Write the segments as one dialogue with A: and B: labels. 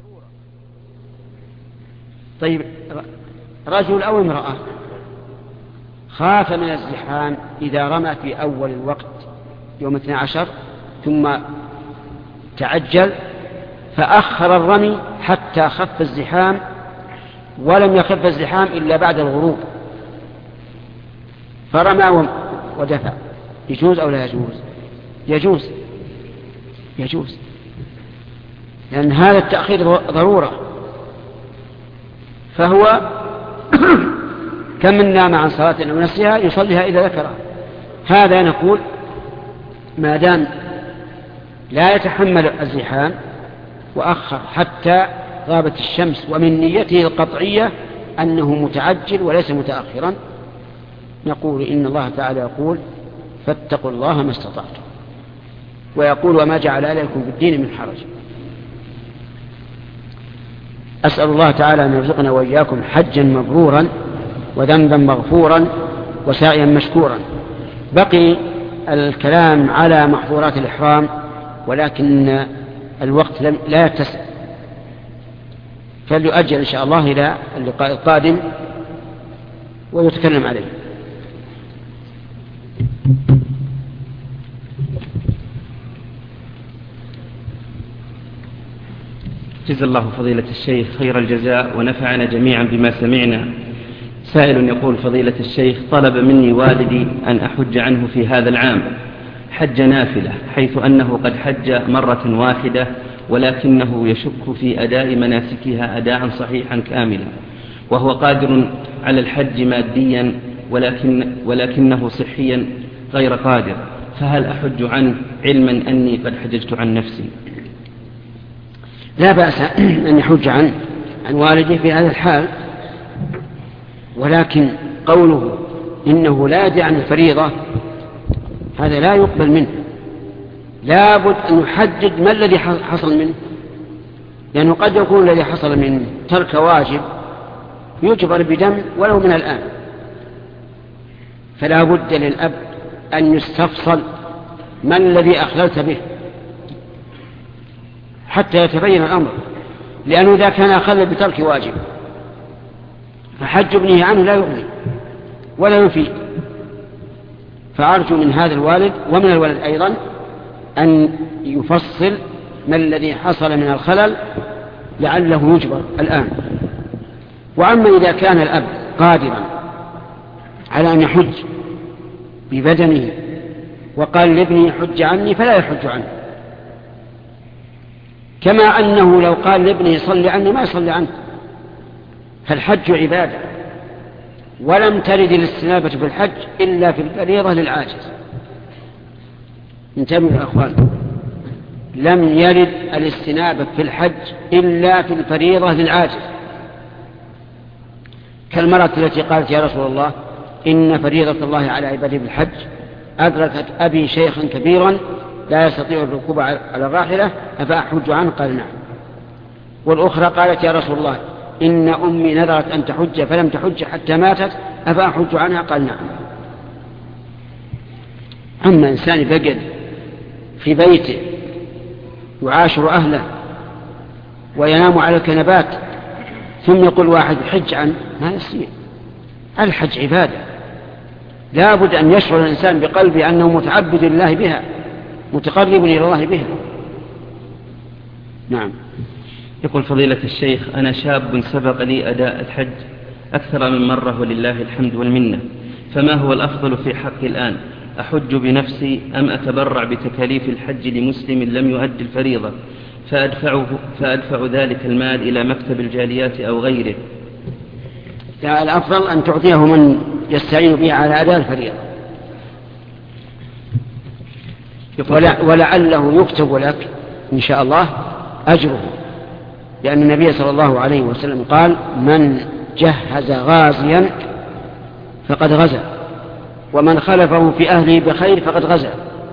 A: طيب، رجل أو امرأة خاف من الزحام إذا رمى في أول الوقت يوم 12 ثم تعجل فأخر الرمي حتى خف الزحام، ولم يخف الزحام إلا بعد الغروب، فرمى ودفع، يجوز أو لا يجوز؟ يجوز، لأن هذا التأخير ضرورة. فهو كم من نام عن صلاة أو نسيها يصليها إذا ذكرها. هذا نقول ما دام لا يتحمل الزحام وأخر حتى غابت الشمس ومن نيته القطعية أنه متعجل وليس متأخرا، نقول إن الله تعالى يقول فاتقوا الله ما استطعتم، ويقول وما جعل عليكم في الدين من حرج. أسأل الله تعالى أن يرزقنا وإياكم حجا مبرورا وذنبا مغفورا وسعيا مشكورا. بقي الكلام على محظورات الإحرام، ولكن الوقت لا يتسع، فليؤجل إن شاء الله إلى اللقاء القادم ويتكلم عليه.
B: جزا الله فضيلة الشيخ خير الجزاء ونفعنا جميعا بما سمعنا. سائل يقول: فضيلة الشيخ، طلب مني والدي أن أحج عنه في هذا العام حج نافلة، حيث أنه قد حج مرة واحدة ولكنه يشك في أداء مناسكها أداء صحيحا كاملا، وهو قادر على الحج ماديا ولكنه صحيا غير قادر، فهل أحج عنه علما أني قد حججت عن نفسي؟
A: لا بأس أن يحج عن والده في هذا الحال، ولكن قوله إنه لا يدري عن الفريضة هذا لا يقبل منه. لا بد أن يحدد ما الذي حصل منه، لأنه قد يكون الذي حصل منه ترك واجب يجبر بدم ولو من الآن، فلا بد للأب أن يستفصل ما الذي أخللت به حتى يتبين الأمر، لأنه إذا كان أخلل بترك واجب فحج ابنه عنه لا يغني ولا يفيد. فأرجو من هذا الوالد ومن الولد أيضا أن يفصل ما الذي حصل من الخلل لعله يجبر الآن. وأما إذا كان الأب قادرا على أن يحج ببدنه وقال لابنه حج عني فلا يحج عنه، كما أنه لو قال لابنه صلي عني ما يصلي عنه، فالحج عبادة، ولم ترد الاستنابة في الحج إلا في الفريضة للعاجز. انتبهوا يا أخوان، لم يرد الاستنابة في الحج إلا في الفريضة للعاجز، كالمرأة التي قالت يا رسول الله إن فريضة الله على عباده بالحج أدركت أبي شيخا كبيرا لا يستطيع الركوب على الراحلة أفأحج عنه؟ قال نعم. والأخرى قالت يا رسول الله إن أمي نذرت أن تحج فلم تحج حتى ماتت أفأحج عنها؟ قال نعم. أما إنسان بقد في بيته يعاشر أهله وينام على الكنبات ثم يقول واحد حج عنه، ما يصير. الحج عبادة، لا بد أن يشعر الإنسان بقلبه أنه متعبد لله بها متقرب إلى الله بها. نعم.
B: يقول فضيلة الشيخ: أنا شاب سبق لي أداء الحج أكثر من مرة ولله الحمد والمنة، فما هو الأفضل في حقي الآن؟ أحج بنفسي أم أتبرع بتكاليف الحج لمسلم لم يؤدي الفريضة فأدفع ذلك المال إلى مكتب الجاليات أو غيره؟
A: الأفضل أن تعطيه من يستعين به على أداء الفريضة، ولعله يكتب لك إن شاء الله أجره، لأن النبي صلى الله عليه وسلم قال من جهز غازيا فقد غزا ومن خلفه في أهله بخير فقد غزا.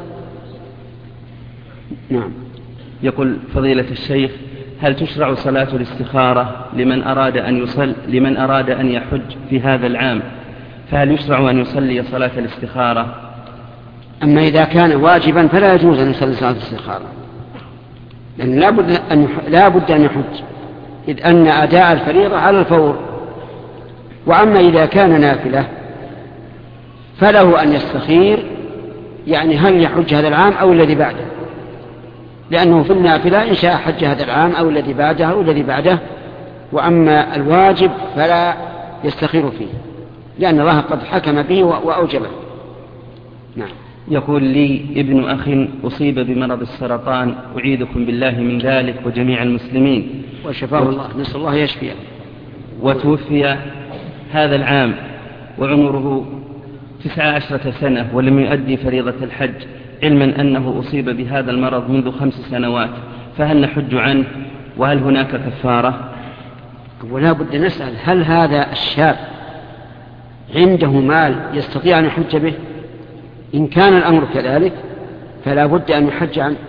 A: نعم.
B: يقول فضيلة الشيخ: هل تشرع صلاة الاستخارة لمن أراد أن يحج في هذا العام؟ فهل يشرع أن يصلي صلاة الاستخارة؟
A: أما إذا كان واجبا فلا يجوز أن يصلي صلاة الاستخارة، لأن لا بد أن يحج، إذ أن أداء الفريضة على الفور. وأما إذا كان نافلة فله أن يستخير، يعني هل يحج هذا العام أو الذي بعده، لأنه في النافلة إن شاء حج هذا العام أو الذي بعده أو الذي بعده. وأما الواجب فلا يستخير فيه، لأن الله قد حكم به وأوجبه. نعم.
B: يقول لي ابن أخ أصيب بمرض السرطان، أعيذكم بالله من ذلك وجميع المسلمين،
A: وشفاه الله، نسأل الله يشفيه.
B: وتوفي هذا العام وعمره 19 سنة ولم يؤدي فريضة الحج، علما أنه أصيب بهذا المرض منذ 5 سنوات، فهل نحج عنه وهل هناك كفارة؟
A: ولا بد نسأل، هل هذا الشاب عنده مال يستطيع أن يحج به؟ إن كان الأمر كذلك فلا بد أن يحج عنه.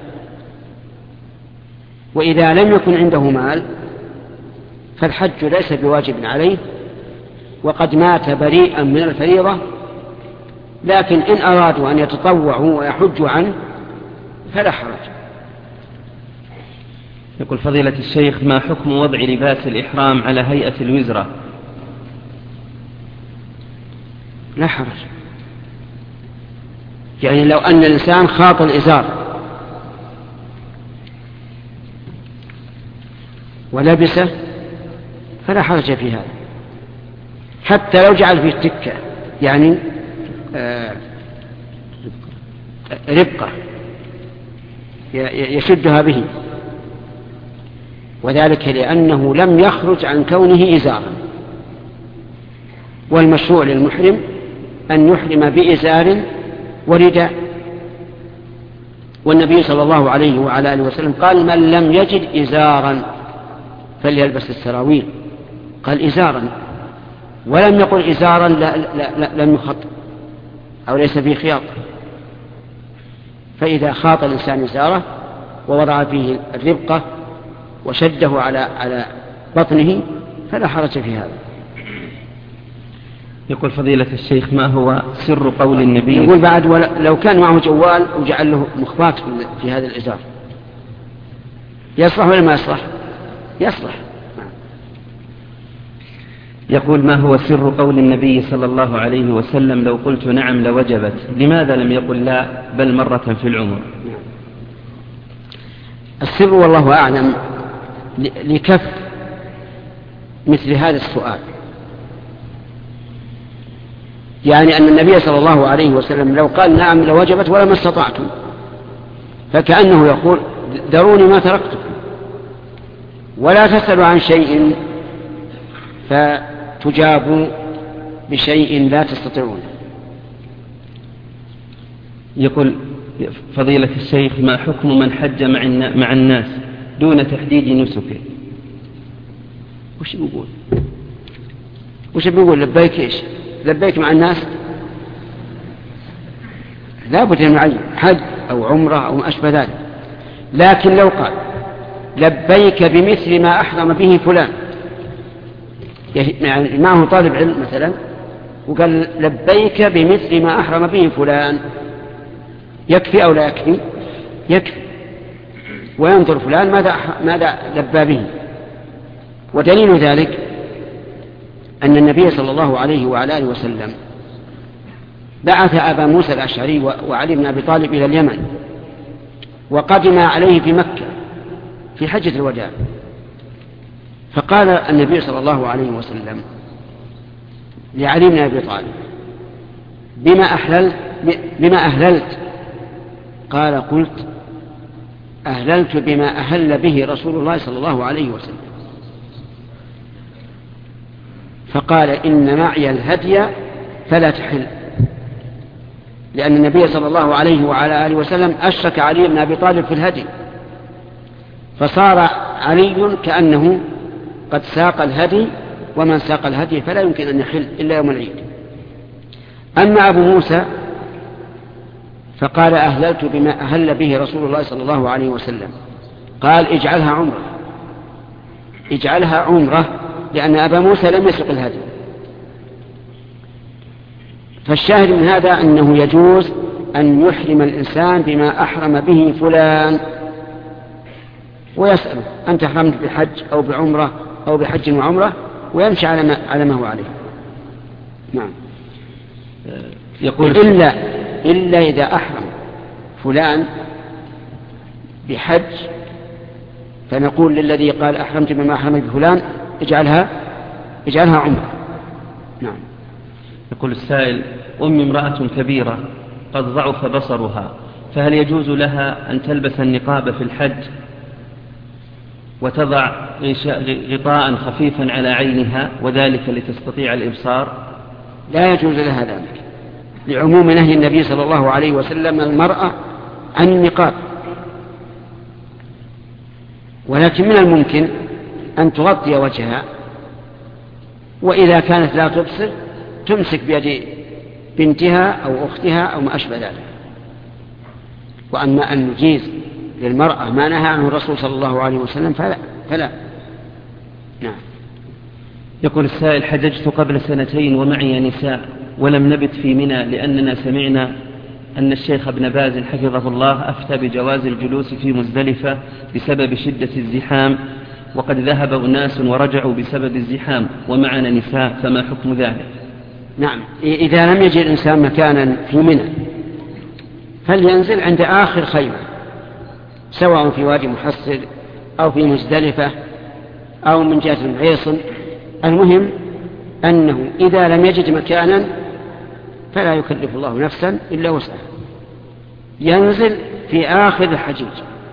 A: وإذا لم يكن عنده مال فالحج ليس بواجب عليه، وقد مات بريئا من الفريضة، لكن إن أرادوا أن يتطوعوا ويحجوا عنه فلا حرج.
B: يقول فضيلة الشيخ: ما حكم وضع لباس الإحرام على هيئة الوزرة؟
A: لا حرج، يعني لو أن الإنسان خاط الإزار ولبسه فلا حرج في هذا، حتى لو جعل فيه تكة، يعني ربقة يشدها به، وذلك لأنه لم يخرج عن كونه إزارا. والمشروع للمحرم أن يحرم بإزار ورداء. والنبي صلى الله عليه وعلى آله وسلم قال: من لم يجد إزارا فليلبس السراويل. قال إزارا، ولم يقل إزارا لم يخط أو ليس فيه خياط. فإذا خاط الإنسان إزاره ووضع فيه الربقة وشده على بطنه فلا حرج في هذا.
B: يقول فضيلة الشيخ: ما هو سر قول النبي؟
A: يقول بعد: لو كان معه جوال وجعل له مخبات في هذا الإزار يصلح ولا ما يصلح؟ يصلح.
B: يقول: ما هو سر قول النبي صلى الله عليه وسلم: لو قلت نعم لوجبت، لماذا لم يقل لا بل مرة في العمر؟
A: السر والله أعلم لكف مثل هذا السؤال، يعني أن النبي صلى الله عليه وسلم لو قال نعم لوجبت ولما استطعتم، فكأنه يقول: ذروني ما تركتكم، ولا تسألوا عن شيء فتجابوا بشيء لا تستطيعون.
B: يقول فضيلة الشيخ: ما حكم من حج مع الناس دون تحديد نسكه؟
A: وش بيقول؟ لبيك إيش؟ لبيك مع الناس؟ لا بد أن يعين حج أو عمرة أو ما أشبه ذلك. لكن لو قال لبيك بمثل ما أحرم به فلان، يعني معه طالب علم مثلا وقال لبيك بمثل ما أحرم به فلان، يكفي أو لا يكفي؟ يكفي. وينظر فلان ماذا لبى به. ودليل ذلك أن النبي صلى الله عليه وعلى آله وسلم بعث أبا موسى الأشعري وعلي بن أبي طالب إلى اليمن، وقدم عليه في مكة في حجة الوداع، فقال النبي صلى الله عليه وسلم لعلي بن أبي طالب: بما أهللت؟ قال: قلت أهللت بما أهل به رسول الله صلى الله عليه وسلم. فقال: إن معي الهدي فلا تحل، لأن النبي صلى الله عليه وعلى آله وسلم أشرك علي بن أبي طالب في الهدي، فصار علي كأنه قد ساق الهدي، ومن ساق الهدي فلا يمكن أن يحل إلا يوم العيد. أما أبو موسى فقال: أهللت بما أهل به رسول الله صلى الله عليه وسلم. قال: اجعلها عمرة، اجعلها عمرة، لأن أبا موسى لم يسق الهدي. فالشاهد من هذا أنه يجوز أن يحرم الإنسان بما أحرم به فلان، ويسأله: أنت أحرمت بحج أو بعمرة أو بحج وعمرة ويمشي على ما هو عليه. نعم.
B: يقول
A: إلا إذا أحرم فلان بحج فنقول للذي قال أحرمت بما أحرم بفلان اجعلها عمرة. نعم.
B: يقول السائل: أمي امرأة كبيرة قد ضعف بصرها، فهل يجوز لها أن تلبس النقاب في الحج وتضع غطاء خفيفا على عينها وذلك لتستطيع الإبصار؟
A: لا يجوز لها ذلك لعموم نهي النبي صلى الله عليه وسلم المرأة عن النقاب، ولكن من الممكن أن تغطي وجهها، وإذا كانت لا تبصر تمسك بيد بنتها أو أختها أو ما أشبه ذلك. وأما أن نجيز للمرأة ما نهى عنه الرسول صلى الله عليه وسلم فلا. نعم.
B: يقول السائل: حججت قبل 2 ومعي نساء ولم نبت في منى لأننا سمعنا أن الشيخ ابن باز حفظه الله أفتى بجواز الجلوس في مزدلفة بسبب شدة الزحام، وقد ذهب أناس ورجعوا بسبب الزحام ومعنا نساء، فما حكم ذلك؟
A: نعم. إذا لم يجد الإنسان مكانا في منى فلينزل عند آخر خيمة، سواء في وادي محصر أو في مزدلفة أو من جهة العيصن. المهم أنه إذا لم يجد مكانا فلا يكلف الله نفسا إلا وسعها، ينزل في آخر الحجيج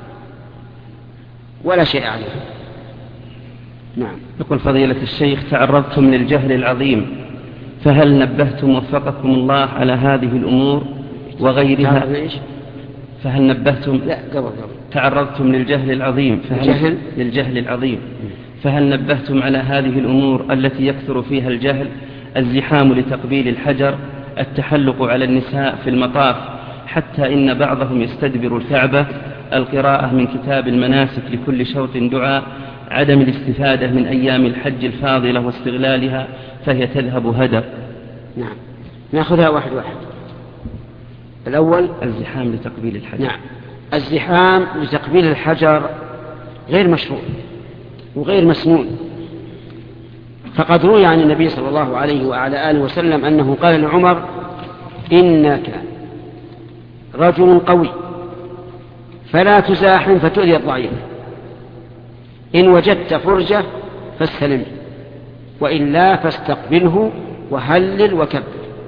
A: ولا شيء عليه. نعم.
B: يقول: فضيلة الشيخ، تعرضتم للجهل العظيم، فهل نبهتم وفقكم الله على هذه الأمور وغيرها؟ فهل نبهتم؟
A: لا، قبل.
B: تعرضتم للجهل العظيم، للجهل العظيم، فهل نبهتم على هذه الأمور التي يكثر فيها الجهل؟ الزحام لتقبيل الحجر، التحلق على النساء في المطاف، حتى إن بعضهم يستدبر الكعبة، القراءة من كتاب المناسك لكل شوط دعاء، عدم الاستفادة من أيام الحج الفاضلة واستغلالها فهي تذهب هدر.
A: نعم. نأخذها واحد. الأول
B: الزحام لتقبيل الحجر.
A: نعم. الزحام لتقبيل الحجر غير مشروع وغير مسنون، فقد روي عن النبي صلى الله عليه وعلى آله وسلم أنه قال لعمر: إنك رجل قوي فلا تزاحم فتؤذي الضعيف، إن وجدت فرجة فاستلم، وإلا فاستقبله وهلل وكبر.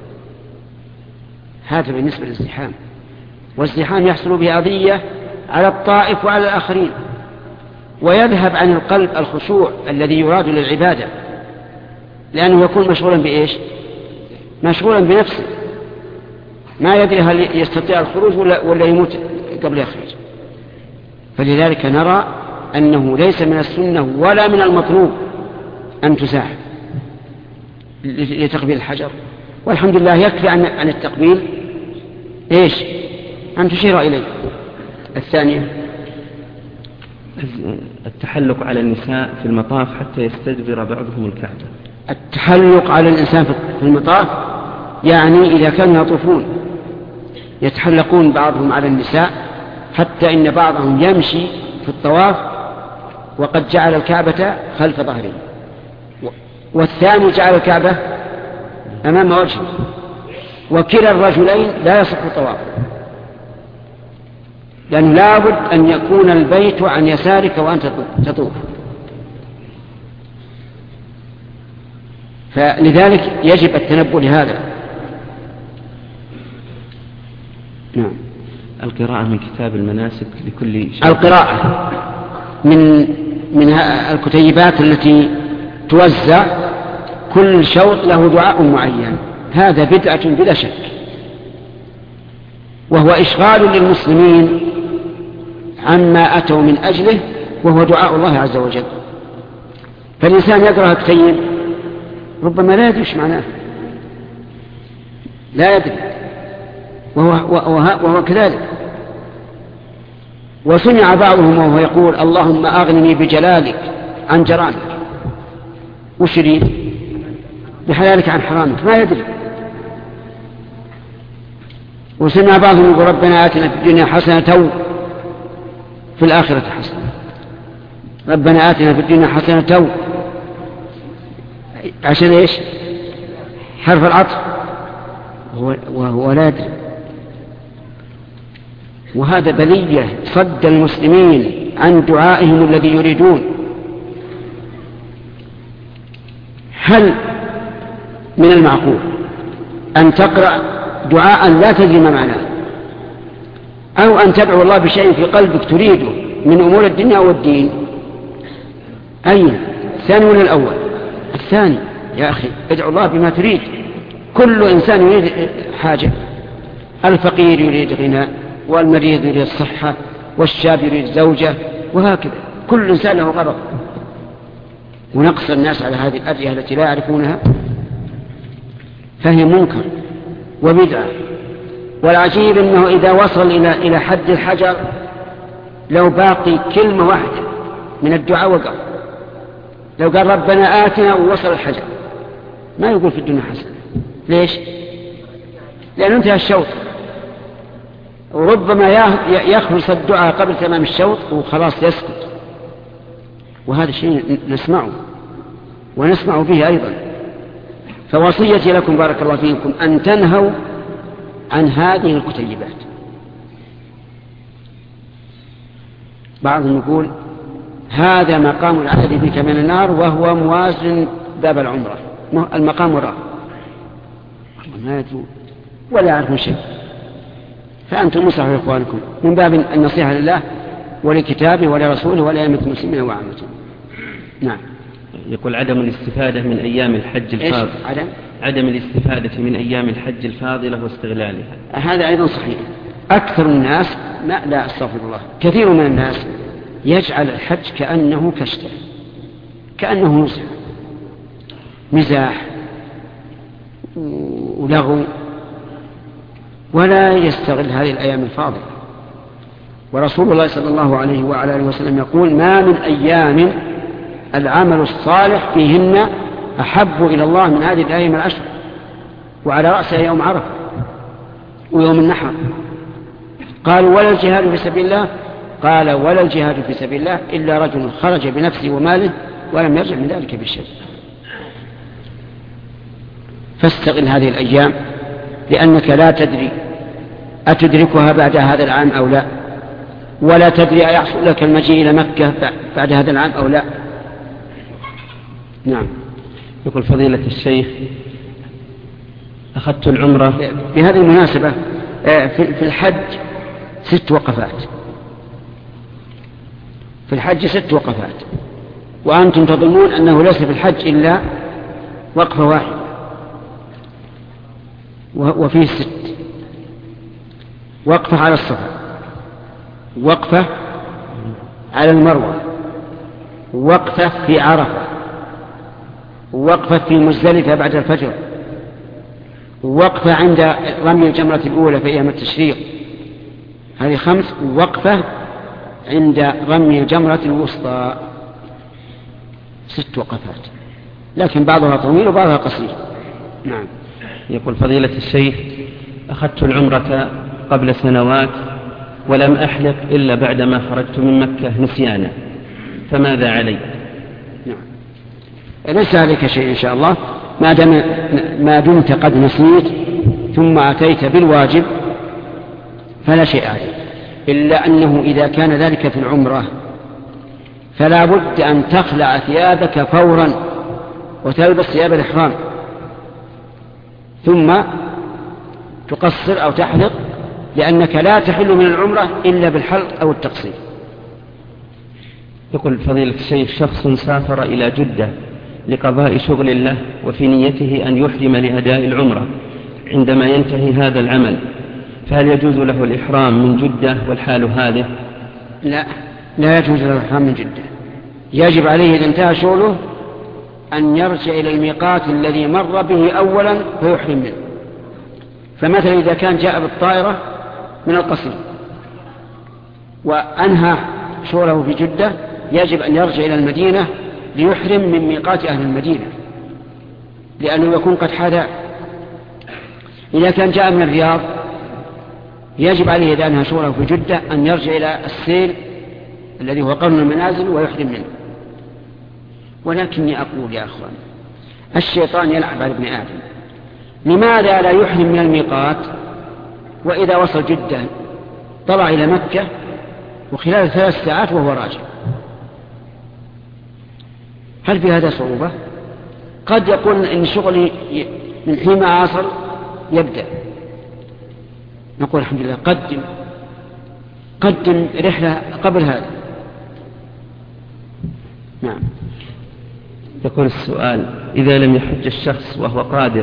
A: هذا بالنسبة للازدحام. والازدحام يحصل بأذية على الطائف وعلى الآخرين، ويذهب عن القلب الخشوع الذي يراد للعبادة، لأنه يكون مشغولا بإيش؟ مشغولا بنفسه، ما يدري هل يستطيع الخروج ولا يموت قبل يخرج. فلذلك نرى أنه ليس من السنة ولا من المطلوب أن تزاحم لتقبيل الحجر، والحمد لله يكفي عن التقبيل إيش؟ أن تشير إليه. الثانية
B: التحلق على النساء في المطاف حتى يستدبر بعضهم الكعبة.
A: التحلق على الإنسان في المطاف يعني إذا كانوا يطوفون يتحلقون بعضهم على النساء حتى إن بعضهم يمشي في الطواف وقد جعل الكعبة خلف ظهره، والثاني جعل الكعبة أمام وجهه، وكلا الرجلين لا يصح الطواف، لأنه لابد أن يكون البيت عن يسارك وأنت تطوف. فلذلك يجب التنبؤ لهذا. نعم.
B: القراءة من كتاب المناسك لكل شيء.
A: القراءة من الكتيبات التي توزع كل شوط له دعاء معين، هذا بدعة بلا شك، وهو إشغال للمسلمين عما أتوا من أجله، وهو دعاء الله عز وجل. فالإنسان يقرأ كتيب ربما لا يدري معناه، لا يدري، وهو كذلك. وسمع بعضهم وهو يقول: اللهم أغنني بجلالك عن جرامك، وش يريد؟ بحلالك عن حرامك، ما يدري. وسمع بعضهم يقول: ربنا آتنا في الدنيا حسنة في الآخرة حسنة، ربنا آتنا في الدنيا حسنة عشان إيش؟ حرف العطف وهو لا يدري. وهذا بلية صد المسلمين عن دعائهم الذي يريدون. هل من المعقول أن تقرأ دعاء لا تدري ما معناه، أو أن تدعو الله بشيء في قلبك تريده من أمور الدنيا والدين؟ أي الثاني ولا الأول؟ الثاني يا أخي، ادعو الله بما تريد. كل إنسان يريد حاجة، الفقير يريد غنى، والمريض يريد الصحة، والشاب يريد زوجة، وهكذا كل إنسان له غرض. ونقص الناس على هذه الأدعية التي لا يعرفونها فهي منكر وبدعة. والعجيب أنه إذا وصل إلى حد الحجر لو باقي كلمة واحدة من الدعاء وقف. لو قال ربنا آتنا ووصل الحجر ما يقول في الدنيا حسنة. ليش؟ لأنه انتهى الشوط، وربما يخلص الدعاء قبل تمام الشوط وخلاص يسكت. وهذا شيء نسمعه ونسمع به أيضا. فوصيتي لكم بارك الله فيكم أن تنهوا عن هذه الكتيبات. بعضهم يقول هذا مقام العهد بك من النار وهو موازن باب العمرة، المقام وراء ما يدرون ولا يعرفون شيء. فأنتم نصحوا إخوانكم من باب النصيحة لله ولكتابه ولرسوله ولأئمة المسلمين وعامتهم. نعم.
B: يقول عدم الاستفادة من أيام الحج الفاضلة. عدم الاستفادة من أيام الحج الفاضلة واستغلالها.
A: هذا أيضا صحيح. أكثر الناس لا أستغفر الله، كثير من الناس يجعل الحج كأنه كشتة، كأنه مزاح ولغو، ولا يستغل هذه الأيام الفاضلة. ورسول الله صلى الله عليه وعلى آله وسلم يقول ما من أيام العمل الصالح فيهن أحب إلى الله من هذه الأيام العشر، وعلى رأسها يوم عرفة ويوم النحر. قالوا ولا الجهاد في سبيل الله؟ قال ولا الجهاد في سبيل الله إلا رجل خرج بنفسه وماله ولم يرجع من ذلك بشيء. فاستغل هذه الأيام، لأنك لا تدري أتدركها بعد هذا العام أو لا، ولا تدري أيحصل لك المجيء إلى مكة بعد هذا العام أو لا. نعم.
B: يقول فضيلة الشيخ أخذت العمرة.
A: بهذه المناسبة في الحج 6 وقفات، في الحج 6 وقفات، وأنتم تظنون أنه ليس في الحج إلا وقفة واحدة، وفيه 6: وقفة على الصفا، وقفة على المروة، وقفة في عرفة، وقفة في مزدلفة بعد الفجر، وقفة عند رمي الجمرة الأولى في أيام التشريق، هذه 5، وقفة عند رمي الجمرة الوسطى. 6 وقفات، لكن بعضها طويل وبعضها قصير. نعم.
B: يقول فضيلة الشيخ أخذت العمرة قبل سنوات ولم أحلق إلا بعدما خرجت من مكة نسيانا، فماذا علي؟
A: نعم. ليس عليك شيء إن شاء الله، ما دمت قد نسيت ثم أتيت بالواجب فلا شيء عليك، إلا أنه إذا كان ذلك في العمرة فلا بد أن تخلع ثيابك فورا وتلبس ثياب الإحرام، ثم تقصر أو تحلق، لأنك لا تحل من العمرة إلا بالحلق أو التقصير.
B: يقول فضيلة الشيخ شخص سافر إلى جدة لقضاء شغل له وفي نيته أن يحرم لأداء العمرة، عندما ينتهي هذا العمل فهل يجوز له الإحرام من جدة والحال هذه؟
A: لا يجوز له الإحرام من جدة. يجب عليه إذا انتهى شغله أن يرجع إلى الميقات الذي مر به أولا فيحرم منه. فمثلا إذا كان جاء بالطائرة من القصيم وأنهى شغله في جدة، يجب أن يرجع إلى المدينة ليحرم من ميقات أهل المدينة، لأنه يكون قد حاذى. إذا كان جاء من الرياض يجب عليه إذا أنهى شغله في جدة أن يرجع إلى السيل الذي هو قرن المنازل ويحرم منه. ولكني أقول يا أخوان الشيطان يلعب على ابن آدم. لماذا لا يحرم من الميقات وإذا وصل جدة طلع إلى مكة وخلال 3 ساعات وهو راجع؟ هل في هذا صعوبة؟ قد يقول إن شغلي من حين ما أصل يبدأ، نقول الحمد لله قدم رحلة قبل هذا. نعم.
B: يقول السؤال: إذا لم يحج الشخص وهو قادر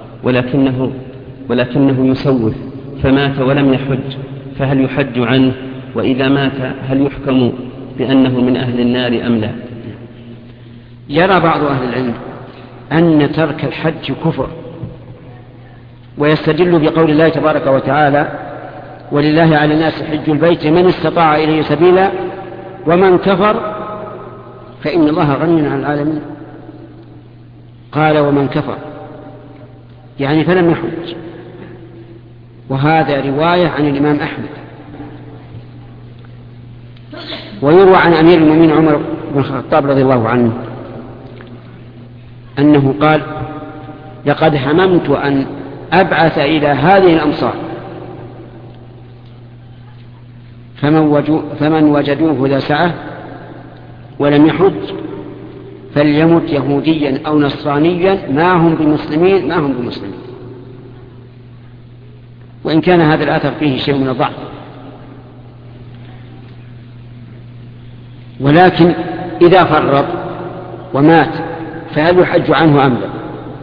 B: ولكنه يسوف فمات ولم يحج، فهل يحج عنه؟ وإذا مات هل يحكم بأنه من أهل النار أم لا؟
A: يرى بعض أهل العلم أن ترك الحج كفر، ويستدل بقول الله تبارك وتعالى: ولله على الناس حج البيت من استطاع إليه سبيلا ومن كفر فإن الله غني عن العالمين. قال: ومن كفر يعني فلم يحج. وهذا رواية عن الإمام أحمد. ويروى عن أمير المؤمنين عمر بن الخطاب رضي الله عنه أنه قال: لقد هممت أن أبعث إلى هذه الأمصار فمن وجدوه ذا سعة ولم يحج فليمت يهوديا أو نصرانيا ما هم بمسلمين. وإن كان هذا الأثر فيه شيء من الضعف، ولكن إذا فرط ومات فهل يحج عنه أم لا؟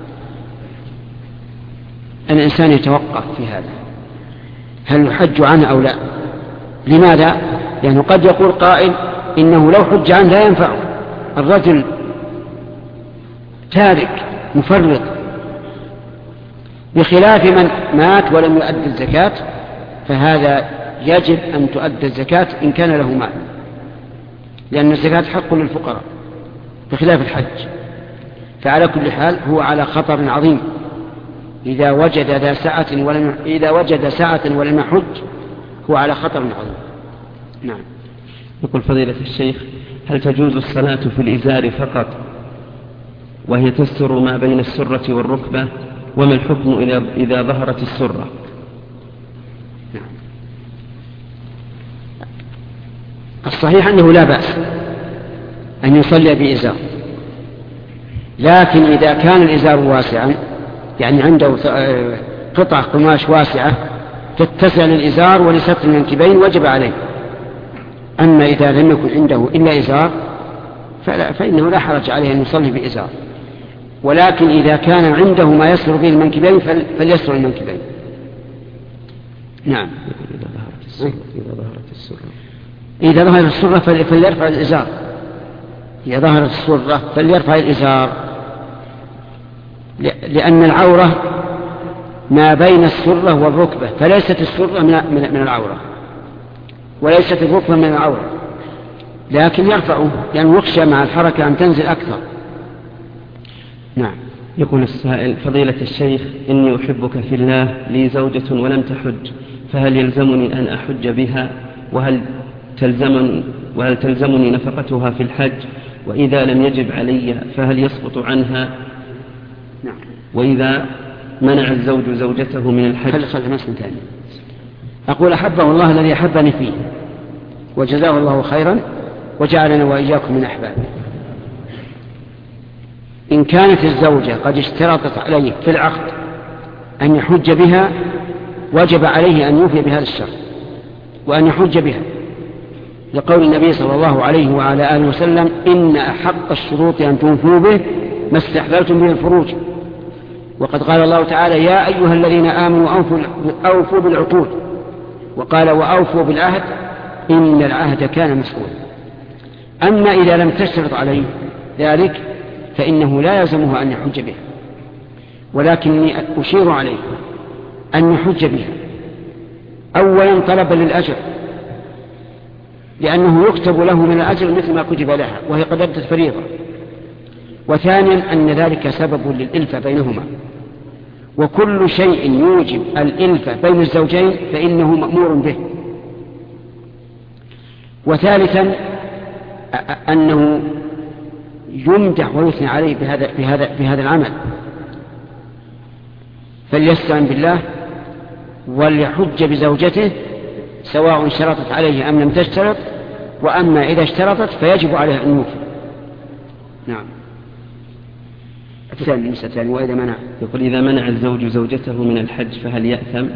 A: الإنسان يتوقف في هذا، هل يحج عنه أو لا؟ لماذا؟ لأنه قد يقول قائل إنه لو حج عنه لا ينفعه، الرجل تارك مفرط، بخلاف من مات ولم يؤدي الزكاة، فهذا يجب أن تؤدي الزكاة إن كان له مال، لأن الزكاة حق للفقراء بخلاف الحج. فعلى كل حال هو على خطر عظيم إذا وجد سعة ولم يحج، هو على خطر عظيم. نعم.
B: يقول فضيلة الشيخ: هل تجوز الصلاة في الإزار فقط وهي تستر ما بين السرة والركبة؟ وما الحكم إذا ظهرت السرة؟
A: نعم. الصحيح أنه لا بأس أن يصلي بإزار، لكن إذا كان الإزار واسعا، يعني عنده قطع قماش واسعة تتسع للإزار ولستر المنكبين، وجب عليه. أما إذا لم يكن عنده إلا إزار فإنه لا حرج عليه أن يصلي بإزار، ولكن إذا كان عنده ما يستر به المنكبين فليستر المنكبين. نعم. إذا ظهرت السرة فليرفع الإزار. إذا ظهرت السرة فليرفع الإزار، لأن العورة ما بين السرة والركبة، فليست السرة من العورة وليست الركبة من العورة، لكن يرفعه لأنه يخشى مع الحركة أن تنزل أكثر. نعم.
B: يقول السائل: فضيلة الشيخ، إني أحبك في الله، لي زوجة ولم تحج، فهل يلزمني أن أحج بها؟ وهل تلزمني نفقتها في الحج؟ وإذا لم يجب علي فهل يسقط عنها؟
A: نعم.
B: وإذا منع الزوج زوجته من الحج؟
A: خلي مسلم ثاني. أقول: أحبه الله الذي أحبني فيه، وجزاه الله خيرا وجعلنا وإياكم من أحبابه. إن كانت الزوجة قد اشترطت عليه في العقد أن يحج بها، وجب عليه أن يوفي بهذا الشرط وأن يحج بها، لقول النبي صلى الله عليه وعلى آله وسلم: إن أحق الشروط أن توفوا به ما استحللتم به الفروج. وقد قال الله تعالى: يا أيها الذين آمنوا أوفوا بالعقود، وقال: وأوفوا بالعهد إن العهد كان مسؤولا. أما إذا لم تشترط عليه ذلك فإنه لا يلزمه أن يحج بها، ولكني أشير عليه أن يحج بها أولا طلبا للأجر، لأنه يكتب له من الأجر مثل ما كتب لها وهي قد أدت فريضة، وثانيا أن ذلك سبب للإلفة بينهما، وكل شيء يوجب الإلفة بين الزوجين فإنه مأمور به. وثالثا أنه يمدح ويثنى عليه بهذا العمل، فليستعن بالله وليحج بزوجته سواء اشترطت عليه أم لم تشترط، وأما إذا اشترطت فيجب عليه أن يوفي. نعم. الثاني وإذا منع،
B: يقول إذا منع الزوج زوجته من الحج فهل يأثم؟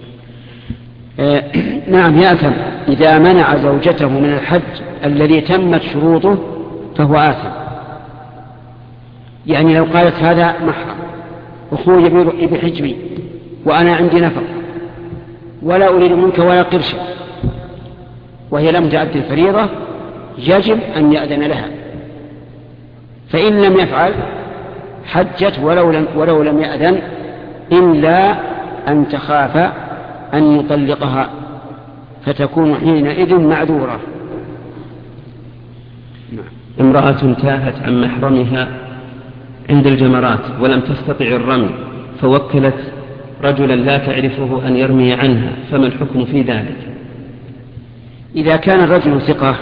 A: نعم يأثم. إذا منع زوجته من الحج الذي تمت شروطه فهو آثم. يعني لو قالت هذا محرم أخوي بحجبي وأنا عندي نفر ولا أريد منك ولا قرشا، وهي لم تؤدي الفريضة، يجب أن يأذن لها، فإن لم يفعل حجت ولو لم يأذن، إلا أن تخاف أن يطلقها فتكون حينئذ معذورة.
B: امرأة تاهت عن محرمها عند الجمرات ولم تستطع الرمي، فوكلت رجلا لا تعرفه أن يرمي عنها، فما الحكم في ذلك؟
A: إذا كان الرجل ثقة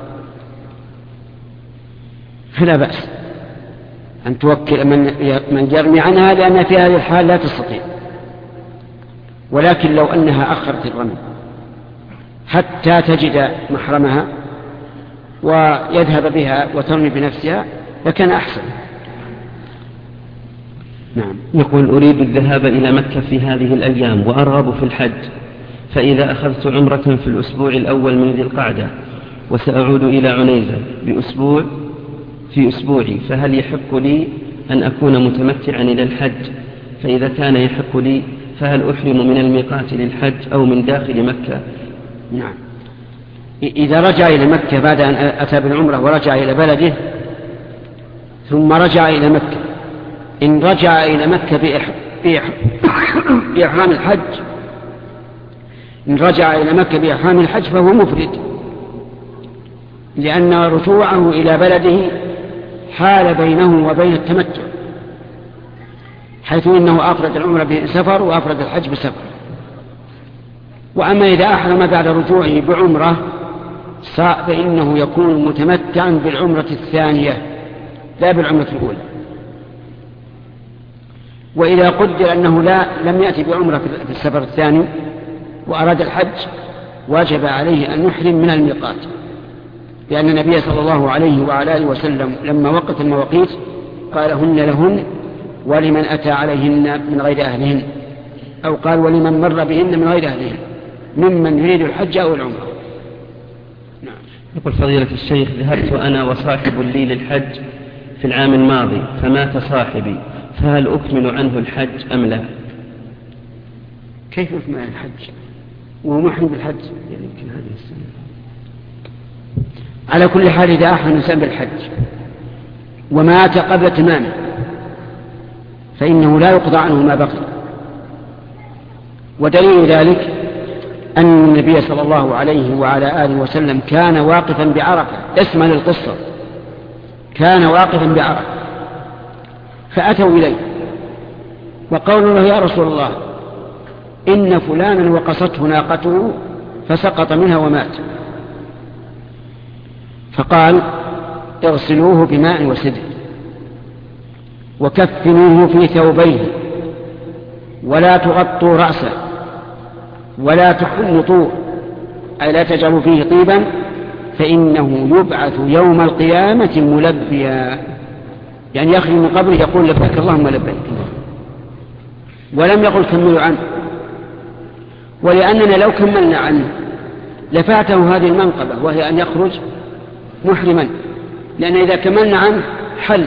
A: فلا بأس أن توكل من يرمي عنها، لأن في هذه الحال لا تستطيع. ولكن لو أنها أخرت الرمي حتى تجد محرمها ويذهب بها وترمي بنفسها لكان أحسن.
B: نعم. يقول أريد الذهاب إلى مكة في هذه الأيام وأرغب في الحج، فإذا أخذت عمرة في الأسبوع الأول من ذي القعدة وسأعود إلى عنيزة في أسبوعي، فهل يحق لي أن أكون متمتعا إلى الحج؟ فإذا كان يحق لي فهل أحرم من الميقات للحج أو من داخل مكة؟
A: نعم. إذا رجع إلى مكة بعد أن أتى بالعمرة ورجع إلى بلده ثم رجع إلى مكة، إن رجع إلى مكة بإحرام الحج، إن رجع إلى مكة بإحرام الحج فهو مفرد، لأن رجوعه إلى بلده حال بينه وبين التمتع، حيث إنه أفرد العمرة بسفر وأفرد الحج بسفر. وأما إذا أحرم بعد رجوعه بعمرة فإنه يكون متمتعا بالعمرة الثانية لا بالعمرة الأولى. وإذا قدر أنه لم يأتي بعمرة في السفر الثاني وأراد الحج واجب عليه أن يحرم من الميقات، لأن النبي صلى الله عليه وعلى آله وسلم لما وقت المواقيت قال هن لهن ولمن أتى عليهن من غير أهلهن، أو قال ولمن مر بهن من غير أهلهن ممن يريد الحج أو العمرة.
B: نعم. يقول فضيلة الشيخ ذهبت أنا وصاحب لي للحج في العام الماضي فمات صاحبي، فهل أكمل عنه الحج أم لا؟
A: كيف أكمل الحج وهو محرم بالحج؟
B: يعني يمكن هذه السنة.
A: على كل حال إذا أحرم الإنسان بالحج ومات قبل تمامه فإنه لا يقضى عنه ما بقي. ودليل ذلك أن النبي صلى الله عليه وعلى آله وسلم كان واقفا بعرفة، اسمع للقصة، كان واقفا بعرفة فأتوا إليه وقالوا له يا رسول الله إن فلانا وقصته ناقته فسقط منها ومات، فقال اغسلوه بماء وسدر وكفنوه في ثوبيه ولا تغطوا رأسه ولا تحنطوه، أي لا تجعلوا فيه طيبا، فإنه يبعث يوم القيامة ملبيا، يعني يخرج من قبره يقول لبيك اللهم لبيك، ولم يقل كملوا عنه، ولأننا لو كملنا عنه لفاته هذه المنقبة وهي أن يخرج محرما، لأن إذا كملنا عنه حل.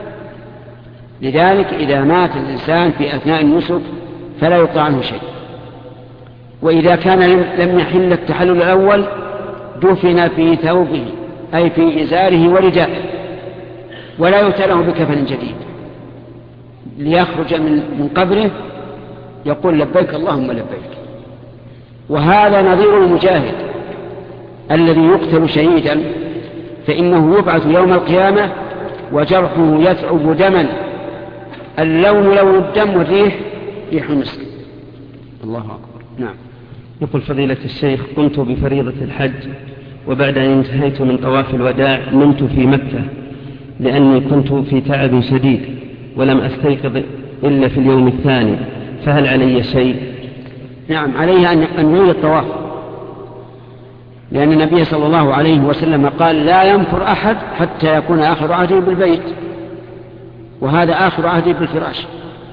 A: لذلك إذا مات الإنسان في أثناء النسك فلا يقطع عنه شيء، وإذا كان لم يحل التحلل الأول دفن في ثوبه أي في إزاره وردائه ولا يؤتى بكفن جديد، ليخرج من قبره يقول لبيك اللهم لبيك. وهذا نظير المجاهد الذي يقتل شهيدا، فإنه يبعث يوم القيامة وجرحه يثعب دما، اللون لون الدم والريح ريح المسك. الله أكبر. نعم.
B: يقول فضيلة الشيخ قمت بفريضة الحج وبعد أن انتهيت من طواف الوداع نمت في مكة، لأني كنت في تعب شديد ولم أستيقظ إلا في اليوم الثاني، فهل علي شيء؟
A: نعم، عليه أن يعيد الطواف، لأن النبي صلى الله عليه وسلم قال لا ينفر أحد حتى يكون آخر عهده بالبيت، وهذا آخر عهده بالفراش،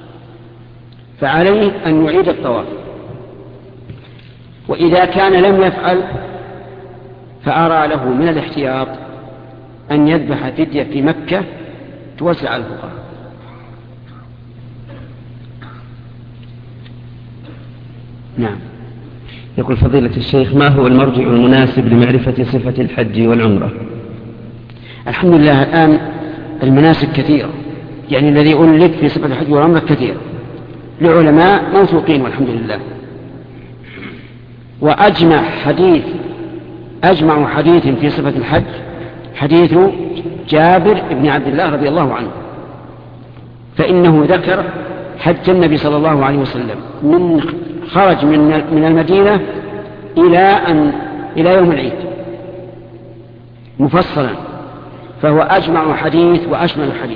A: فعليه أن يعيد الطواف. وإذا كان لم يفعل فأرى له من الاحتياط أن يذبح فدية في مكة توزع على الفقراء. نعم.
B: يقول فضيلة الشيخ: ما هو المرجع المناسب لمعرفة صفة الحج والعمرة؟
A: الحمد لله الآن المناسك كثيرة، يعني الذي يقول لك في صفة الحج والعمرة كثير، لعلماء موثوقين والحمد لله. وأجمع حديث في صفة الحج حديث جابر بن عبد الله رضي الله عنه، فإنه ذكر حج النبي صلى الله عليه وسلم من خرج من المدينة إلى يوم العيد مفصلا، فهو أجمع حديث وأشمل حديث.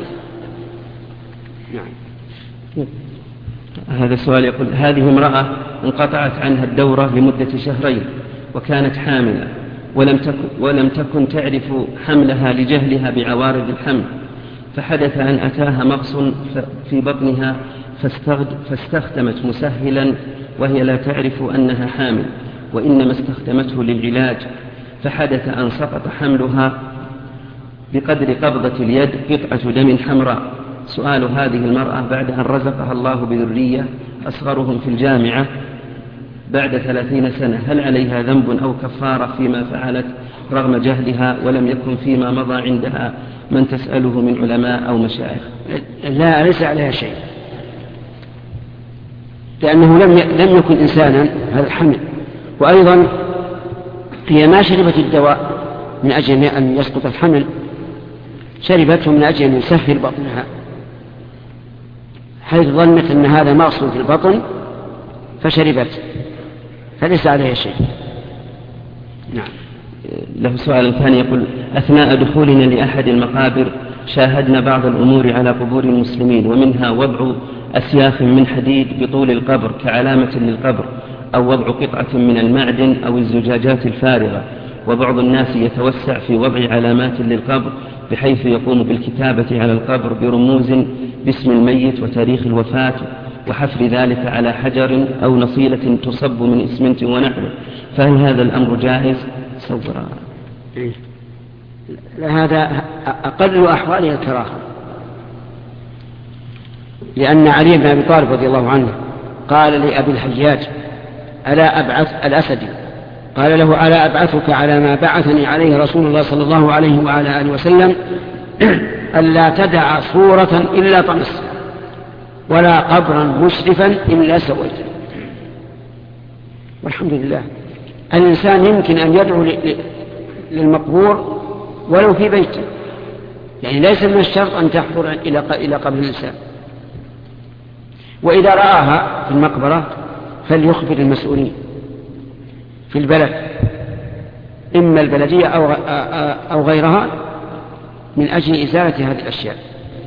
B: نعم. هذا السؤال يقول: هذه امرأة انقطعت عنها الدورة لمدة شهرين وكانت حاملة ولم تكن تعرف حملها لجهلها بعوارض الحمل، فحدث أن أتاها مغص في بطنها فاستخدمت مسهلا وهي لا تعرف أنها حامل، وإنما استخدمته للعلاج، فحدث أن سقط حملها بقدر قبضة اليد قطعة دم حمراء. سؤال: هذه المرأة بعد أن رزقها الله بذرية أصغرهم في الجامعة بعد 30 سنة، هل عليها ذنب أو كفارة فيما فعلت رغم جهلها ولم يكن فيما مضى عندها من تسأله من علماء أو مشايخ؟
A: لا، ليس عليها شيء، لأنه لم يكن إنسانا هذا الحمل، وأيضا هي ما شربت الدواء من أجل أن يسقط الحمل، شربته من أجل أن يسهل بطنها، حيث ظنت أن هذا مغص في البطن فشربت، فليس عليها شيء. نعم.
B: له سؤال ثاني يقول: أثناء دخولنا لأحد المقابر شاهدنا بعض الأمور على قبور المسلمين، ومنها وضع أسياخ من حديد بطول القبر كعلامة للقبر، أو وضع قطعة من المعدن أو الزجاجات الفارغة، وبعض الناس يتوسع في وضع علامات للقبر بحيث يقوم بالكتابة على القبر برموز باسم الميت وتاريخ الوفاة، وحفر ذلك على حجر أو نصيلة تصب من إسمنت ونحوه، فهل هذا الأمر جائز؟ صورا.
A: هذا أقل أحواله الكراهة، لأن علي بن أبي طالب رضي الله عنه قال لأبي الحجاج ألا أبعث الأسدي، قال له: ألا أبعثك على ما بعثني عليه رسول الله صلى الله عليه وعلى آله وسلم، ألا تدع صورة إلا طمس ولا قبرا مشرفا إلا سويته. والحمد لله الإنسان يمكن أن يدعو للمقبور ولو في بيته، يعني ليس من الشرط أن تحضر إلى قبر الإنسان. وإذا رآها في المقبرة فليخبر المسؤولين في البلد، إما البلدية أو غيرها، من أجل إزالة هذه الأشياء.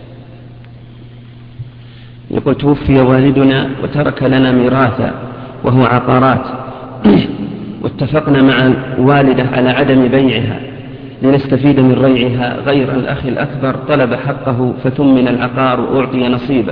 B: يقول: توفي والدنا وترك لنا ميراثا وهو عقارات، واتفقنا مع الوالدة على عدم بيعها لنستفيد من ريعها، غير الأخ الأكبر طلب حقه فثمن العقار وأعطي نصيبه،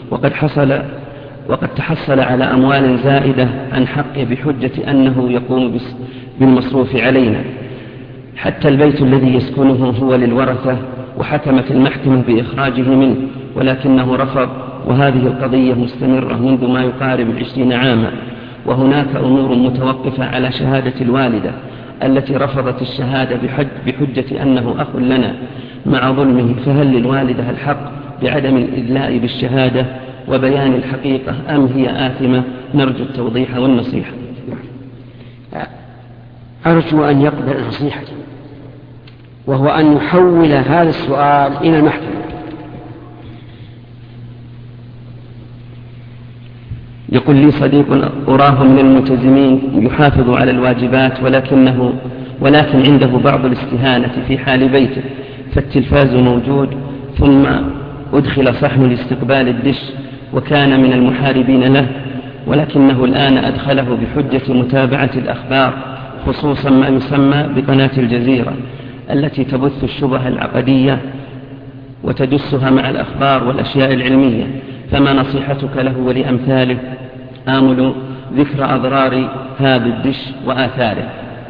B: وقد تحصل على أموال زائدة عن حقه بحجة أنه يقوم بالمصروف علينا، حتى البيت الذي يسكنه هو للورثة، وحكمت المحكمة بإخراجه منه ولكنه رفض، وهذه القضية مستمرة منذ ما يقارب 20 عاما، وهناك أمور متوقفة على شهادة الوالدة التي رفضت الشهادة بحجة أنه أخ لنا مع ظلمه، فهل للوالدة الحق بعدم الإدلاء بالشهادة وبيان الحقيقة أم هي آثمة؟ نرجو التوضيح والنصيحة.
A: أرجو أن يقبل نصيحتي، وهو أن يحول هذا السؤال إلى المحكمة.
B: يقول لي صديق أراه من الملتزمين يحافظ على الواجبات ولكن عنده بعض الاستهانة في حال بيته، فالتلفاز موجود، ثم أدخل صحن لاستقبال الدش وكان من المحاربين له، ولكنه الآن أدخله بحجة متابعة الأخبار، خصوصا ما يسمى بقناة الجزيرة التي تبث الشبه العقدية وتدسها مع الأخبار والأشياء العلمية. فما نصيحتك له ولأمثاله؟ آمل ذكر أضرار هذا الدش وآثاره.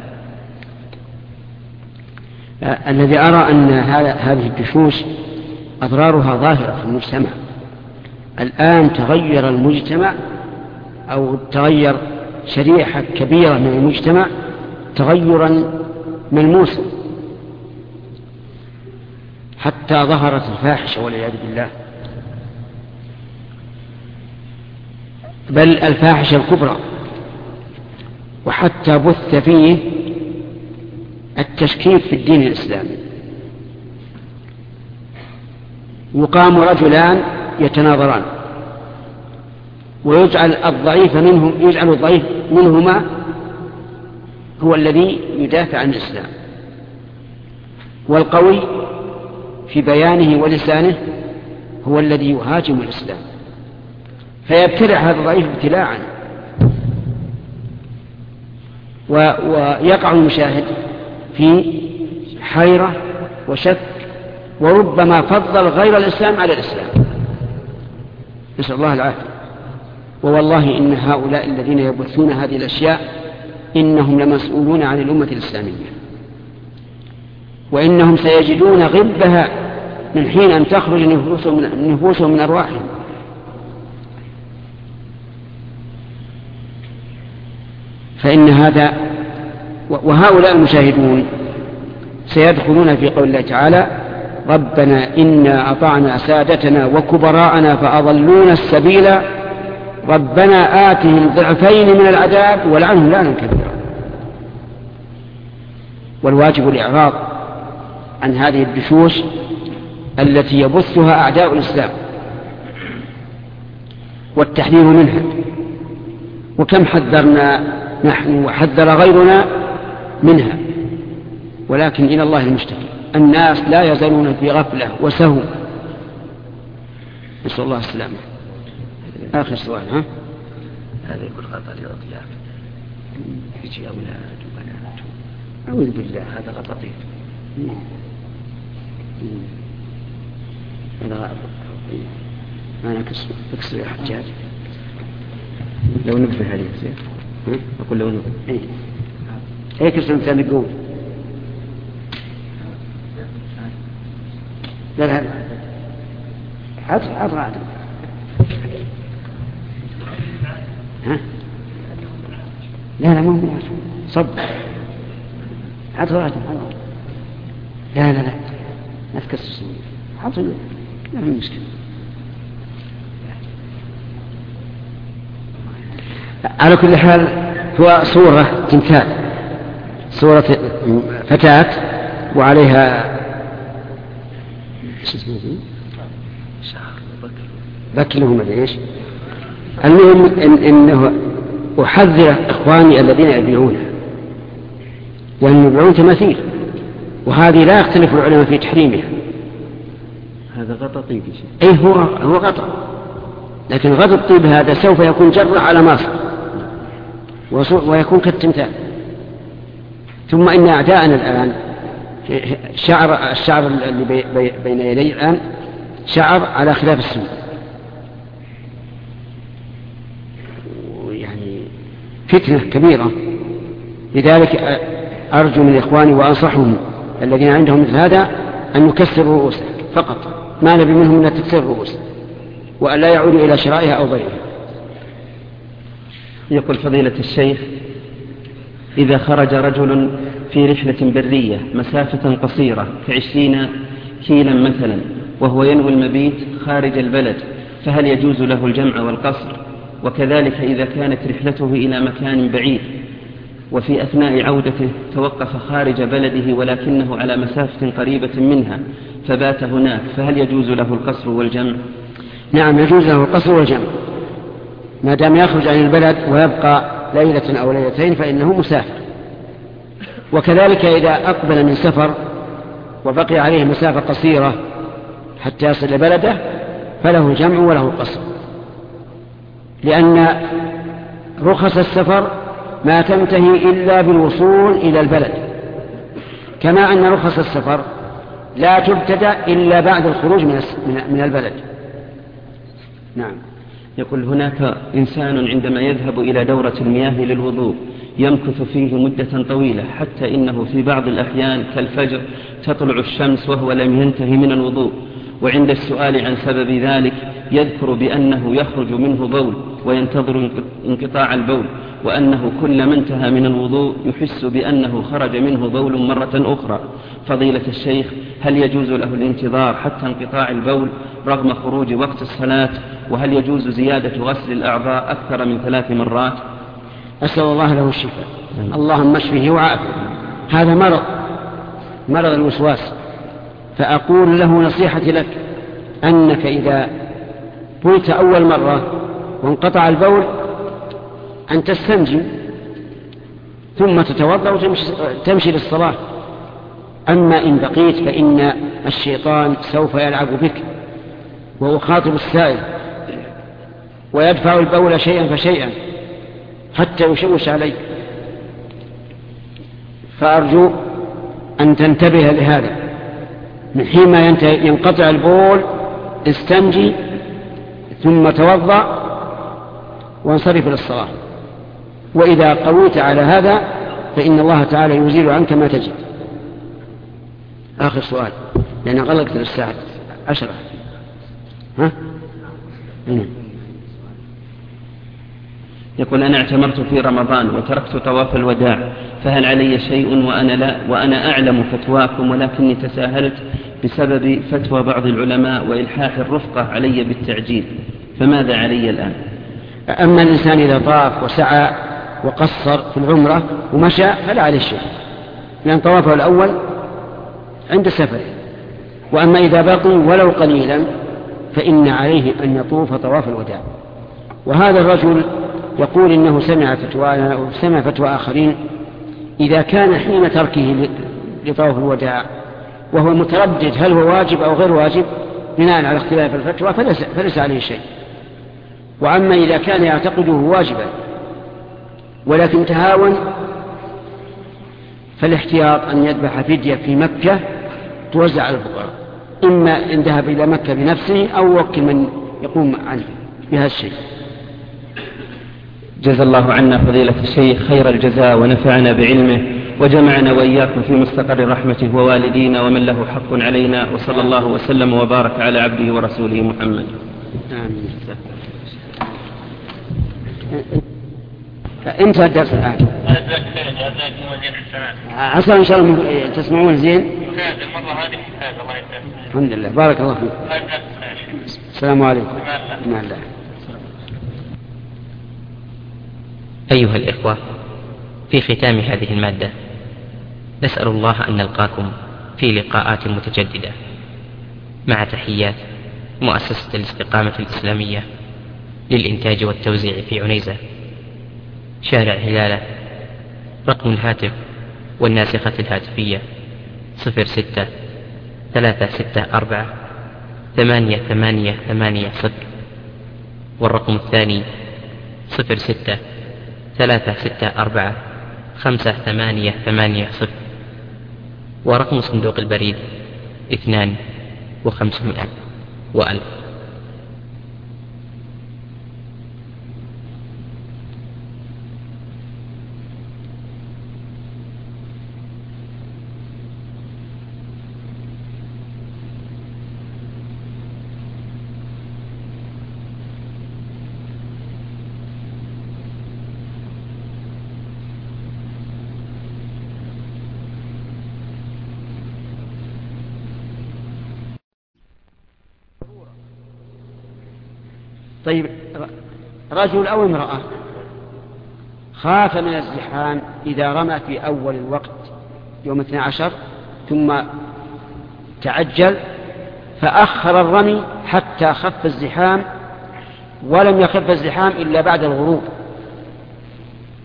A: الذي أرى أن هذه الدشوش أضرارها ظاهرة في المجتمع. الآن تغير المجتمع أو تغير شريحة كبيرة من المجتمع تغيرا ملموسا، حتى ظهرت الفاحشة والعياذ بالله، بل الفاحشة الكبرى، وحتى بث فيه التشكيك في الدين الإسلامي. يقام رجلان يتناظران ويجعل الضعيف منهما هو الذي يدافع عن الإسلام، والقوي في بيانه ولسانه هو الذي يهاجم الإسلام، فيبتلع هذا الضعيف ابتلاعا، ويقع المشاهد في حيرة وشك، وربما فضل غير الإسلام على الإسلام، نسأل الله العافية. ووالله إن هؤلاء الذين يبثون هذه الأشياء إنهم لمسؤولون عن الأمة الإسلامية، وإنهم سيجدون غبها من حين أن تخرج نفوسهم من أرواحهم. فإن هذا وهؤلاء المشاهدون سيدخلون في قول الله تعالى: ربنا إنا أطعنا سادتنا وكبراءنا فأضلونا السبيل ربنا آتهم ضعفين من العذاب ولعنهم لعنا كبيرا. والواجب الإعراض عن هذه الدشوش التي يبثها أعداء الإسلام والتحذير منها. وكم حذرنا نحن وحذر غيرنا منها، ولكن إلى الله المشتكي. الناس لا يزالون في غفلة وسهو، نسأل الله السلامة. آخر سؤال.
C: هذا يقول غطى لأطياف يجي أولاد وبنات،
A: أعوذ بالله،
C: هذا غطاطيف.
A: هذا أنا أكسر يا حجاج. لو نبه عليه زين، أقول لو نبه إيه كسر إنسان يقول لا لا عطر عادم. ها لا مو بالعطر، صب عطر عادم. لا لا تكسر عطر، لا من مشكلة. على كل حال هو صورة تمثال، صورة فتاة وعليها بكلهم ليش. المهم إنه أحذر إخواني الذين يبيعونها، لأن يبيعون تماثيل، وهذه لا يختلف العلماء في تحريمها.
B: هذا غطى طيب شيء.
A: أي هو غطى، لكن غطى الطيب هذا سوف يكون جرة على مصر ويكون كالتمثال. ثم إن أعداءنا الآن الشعر اللي بين يدي الآن شعر على خلاف السنة، يعني فتنة كبيرة. لذلك أرجو من إخواني وأنصحهم الذين عندهم مثل هذا أن يكسروا رؤوسهم فقط، ما نبي منهم أن تكسر الرؤوس، وأن لا يعودوا إلى شرائها أو غيرها.
B: يقول فضيلة الشيخ: إذا خرج رجل في رحلة برية مسافة قصيرة ك20 كيلا مثلا، وهو ينوي المبيت خارج البلد، فهل يجوز له الجمع والقصر؟ وكذلك إذا كانت رحلته إلى مكان بعيد وفي أثناء عودته توقف خارج بلده ولكنه على مسافة قريبة منها فبات هناك، فهل يجوز له القصر والجمع؟
A: نعم، يجوز له القصر والجمع ما دام يخرج عن البلد ويبقى ليلة أو ليلتين فإنه مسافر. وكذلك إذا أقبل من سفر وبقي عليه مسافة قصيرة حتى يصل لبلده فله الجمع وله القصر، لأن رخص السفر ما تنتهي إلا بالوصول إلى البلد، كما أن رخص السفر لا تبتدأ إلا بعد الخروج من البلد. نعم.
B: يقول هناك إنسان عندما يذهب إلى دورة المياه للوضوء يمكث فيه مدة طويلة، حتى إنه في بعض الأحيان كالفجر تطلع الشمس وهو لم ينتهي من الوضوء، وعند السؤال عن سبب ذلك يذكر بأنه يخرج منه بول وينتظر انقطاع البول، وأنه كلما انتهى من الوضوء يحس بأنه خرج منه بول مرة أخرى. فضيلة الشيخ، هل يجوز له الانتظار حتى انقطاع البول رغم خروج وقت الصلاة؟ وهل يجوز زيادة غسل الأعضاء أكثر من 3 مرات؟
A: أسأل الله له الشفاء. اللهم اشفه وعافه. هذا مرض الوسواس. فأقول له نصيحتي لك أنك إذا بلت أول مرة وانقطع البول أن تستنجي ثم تتوضأ وتمشي للصلاة. أما إن بقيت فإن الشيطان سوف يلعب بك ويخاطب السائل ويدفع البول شيئا فشيئا حتى يشوش عليك. فأرجو أن تنتبه لهذا، من حين ما ينقطع البول استنجي ثم توضأ وانصرف للصلاة. وإذا قويت على هذا فإن الله تعالى يزيل عنك ما تجد. آخر سؤال لأن غلقت الساعة 10.
B: يقول أنا اعتمرت في رمضان وتركت طواف الوداع، فهل علي شيء وأنا أعلم فتواكم ولكني تساهلت بسبب فتوى بعض العلماء وإلحاح الرفقة علي بالتعجيل، فماذا علي الآن؟
A: أما الإنسان إذا طاف وسعى وقصر في العمرة ومشى فلا عليه شيء، لأن طوافه الأول عند سفره. وأما إذا بقي ولو قليلا فإن عليه أن يطوف طواف الوداع. وهذا الرجل يقول إنه سمع فتوى آخرين إذا كان حين تركه لطواف الوداع وهو متردد هل هو واجب أو غير واجب بناء على اختلاف الفتوى فليس عليه شيء. وأما إذا كان يعتقده واجبا ولكن تهاون فالاحتياط أن يذبح فدية في مكة توزع على الفقراء، إما إن ذهب إلى مكة بنفسه أو وكل من يقوم عنه بهذا الشيء.
B: جزا الله عنا فضيلة الشيخ خير الجزاء ونفعنا بعلمه وجمعنا وإياكم في مستقر رحمته ووالدينا ومن له حق علينا، وصلى الله وسلم وبارك على عبده ورسوله محمد.
A: آمين. انتهى الدرس الآن. عسى إن شاء الله تسمعون زين. الحمد لله. بارك الله فيك. السلام عليكم. مع الله.
D: أيها الإخوة، في ختام هذه المادة نسأل الله أن نلقاكم في لقاءات متجددة، مع تحيات مؤسسة الاستقامة الإسلامية للإنتاج والتوزيع في عنيزة، شارع هلالة. رقم الهاتف والناسخة الهاتفية 06-364-8880، والرقم الثاني 06-364-5880، ورقم صندوق البريد 2 و500 و1000.
A: طيب، رجل أو امرأة خاف من الزحام إذا رمى في أول الوقت يوم 12 ثم تعجل فأخر الرمي حتى خف الزحام، ولم يخف الزحام إلا بعد الغروب،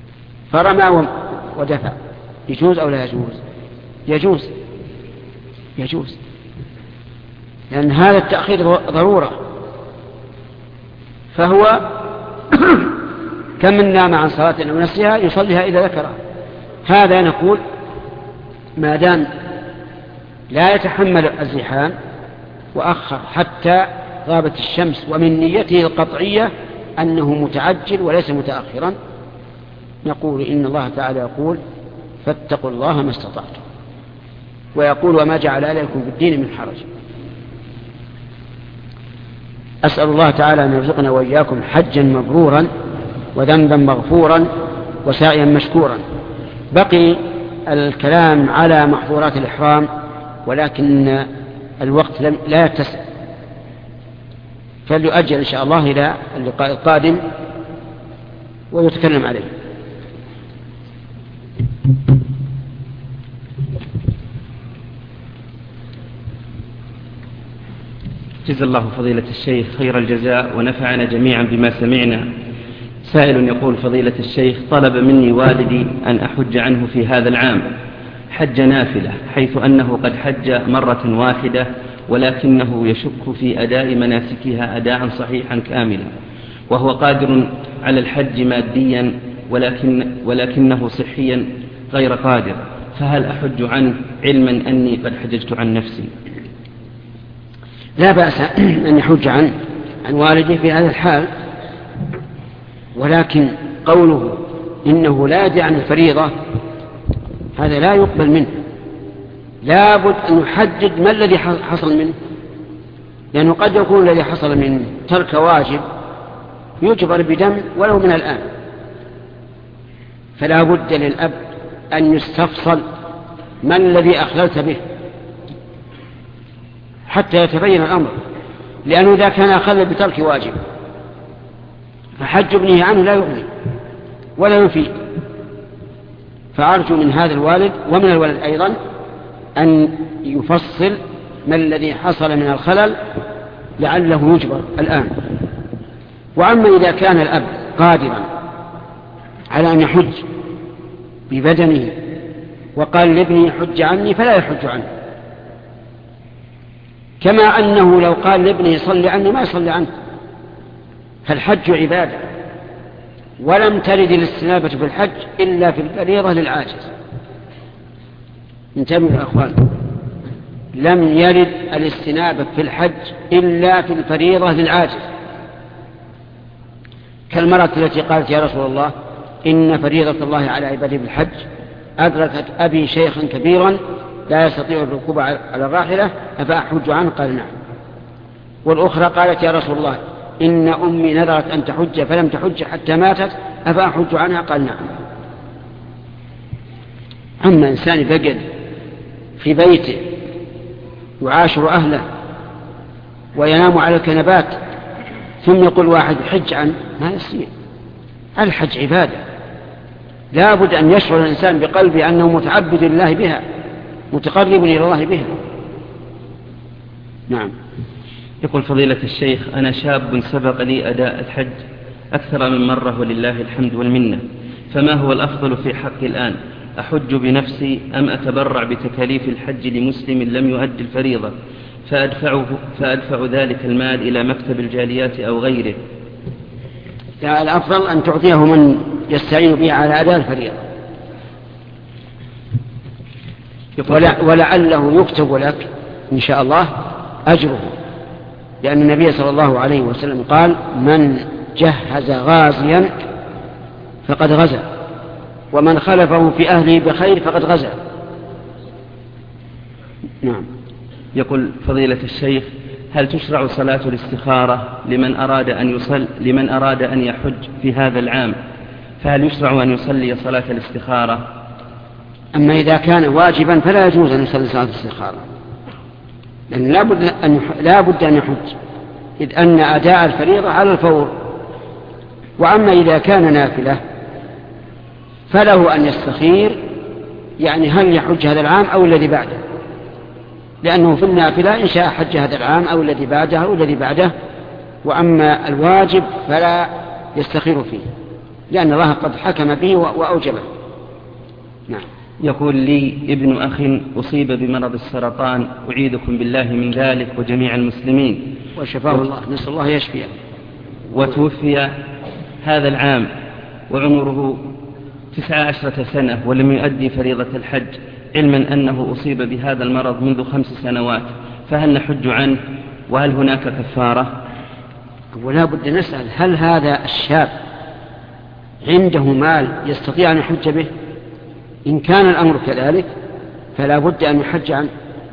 A: فرمى ودفع، يجوز أو لا يجوز؟ يجوز، يجوز، لأن هذا التأخير ضرورة. فهو كم من نام عن صلاة أو نسيها يصليها إذا ذكرها. هذا نقول ما دام لا يتحمل الزحام وأخر حتى غابت الشمس ومن نيته القطعية أنه متعجل وليس متأخرا، نقول إن الله تعالى يقول فاتقوا الله ما استطعتم، ويقول وما جعل عليكم في الدين من حرج. أسأل الله تعالى أن يرزقنا وإياكم حجا مبرورا وذنبا مغفورا وسعيا مشكورا. بقي الكلام على محظورات الإحرام ولكن الوقت لا يتسع، فليؤجل إن شاء الله إلى اللقاء القادم ويتكلم عليه.
B: جزا الله فضيلة الشيخ خير الجزاء ونفعنا جميعا بما سمعنا. سائل يقول فضيلة الشيخ طلب مني والدي أن أحج عنه في هذا العام حج نافلة، حيث أنه قد حج مرة واحدة ولكنه يشك في أداء مناسكها أداء صحيحا كاملا، وهو قادر على الحج ماديا ولكنه صحيا غير قادر، فهل أحج عنه علما أني قد حججت عن نفسي؟
A: لا بأس أن يحج عن والده في هذا الحال، ولكن قوله إنه لا يدري عن الفريضة هذا لا يقبل منه. لا بد أن يحدد ما الذي حصل منه، لأنه قد يكون الذي حصل من ترك واجب يجبر بدم ولو من الآن. فلا بد للأب أن يستفصل ما الذي أخللت به حتى يتبين الأمر، لأنه إذا كان أخلل بترك واجب فحج ابنه عنه لا يغني ولا يفيد. فأرجو من هذا الوالد ومن الولد أيضا أن يفصل ما الذي حصل من الخلل لعله يجبر الآن. وأما إذا كان الأب قادرا على أن يحج ببدنه وقال لابني حج عني فلا يحج عنه، كما أنه لو قال لابنه صلي عني ما يصلي عنه. فالحج عبادة، ولم ترد الاستنابة في الحج إلا في الفريضة للعاجز. انتبهوا يا أخوان، لم يرد الاستنابة في الحج إلا في الفريضة للعاجز، كالمرأة التي قالت يا رسول الله إن فريضة الله على عباده بالحج أدركت أبي شيخا كبيرا لا يستطيع الركوب على الراحلة أفأحج عنه؟ قال نعم. والأخرى قالت يا رسول الله إن أمي نذرت أن تحج فلم تحج حتى ماتت أفأحج عنها؟ قال نعم. أما إنسان بقل في بيته يعاشر أهله وينام على الكنبات ثم يقول واحد حج عنه، ما يصير. الحج عبادة، لا بد أن يشعر الإنسان بقلبه أنه متعبد لله بها متقرب إلى الله بها. نعم.
B: يقول فضيلة الشيخ أنا شاب سبق لي أداء الحج أكثر من مرة ولله الحمد والمنة، فما هو الأفضل في حقي الآن؟ أحج بنفسي أم أتبرع بتكاليف الحج لمسلم لم يؤدي الفريضة فأدفع ذلك المال إلى مكتب الجاليات أو غيره؟
A: الأفضل أن تعطيه من يستعين به على أداء الفريضة، ولعله يكتب لك إن شاء الله أجره، لأن النبي صلى الله عليه وسلم قال من جهز غازيا فقد غزا ومن خلفه في أهله بخير فقد غزا. نعم.
B: يقول فضيلة الشيخ هل تشرع صلاة الاستخارة لمن أراد أن يحج في هذا العام؟ فهل يشرع أن يصلي صلاة الاستخارة؟
A: أما إذا كان واجبا فلا يجوز أن يصلي صلاة الاستخارة، لأن لا بد أن يحج، إذ أن أداء الفريضة على الفور. وأما إذا كان نافلة فله أن يستخير، يعني هل يحج هذا العام أو الذي بعده، لأنه في النافلة إن شاء حج هذا العام أو الذي بعده أو الذي بعده. وأما الواجب فلا يستخير فيه، لأن الله قد حكم به وأوجبه. نعم.
B: يقول لي ابن أخ أصيب بمرض السرطان، أعيذكم بالله من ذلك وجميع المسلمين،
A: وشفاه الله، نسأل الله يشفيه.
B: وتوفي هذا العام وعمره 19 سنة ولم يؤدي فريضة الحج، علما أنه أصيب بهذا المرض منذ 5 سنوات، فهل نحج عنه وهل هناك كفارة؟
A: ولا بد نسأل، هل هذا الشاب عنده مال يستطيع أن يحج به؟ إن كان الأمر كذلك فلا بد أن يحج عنه،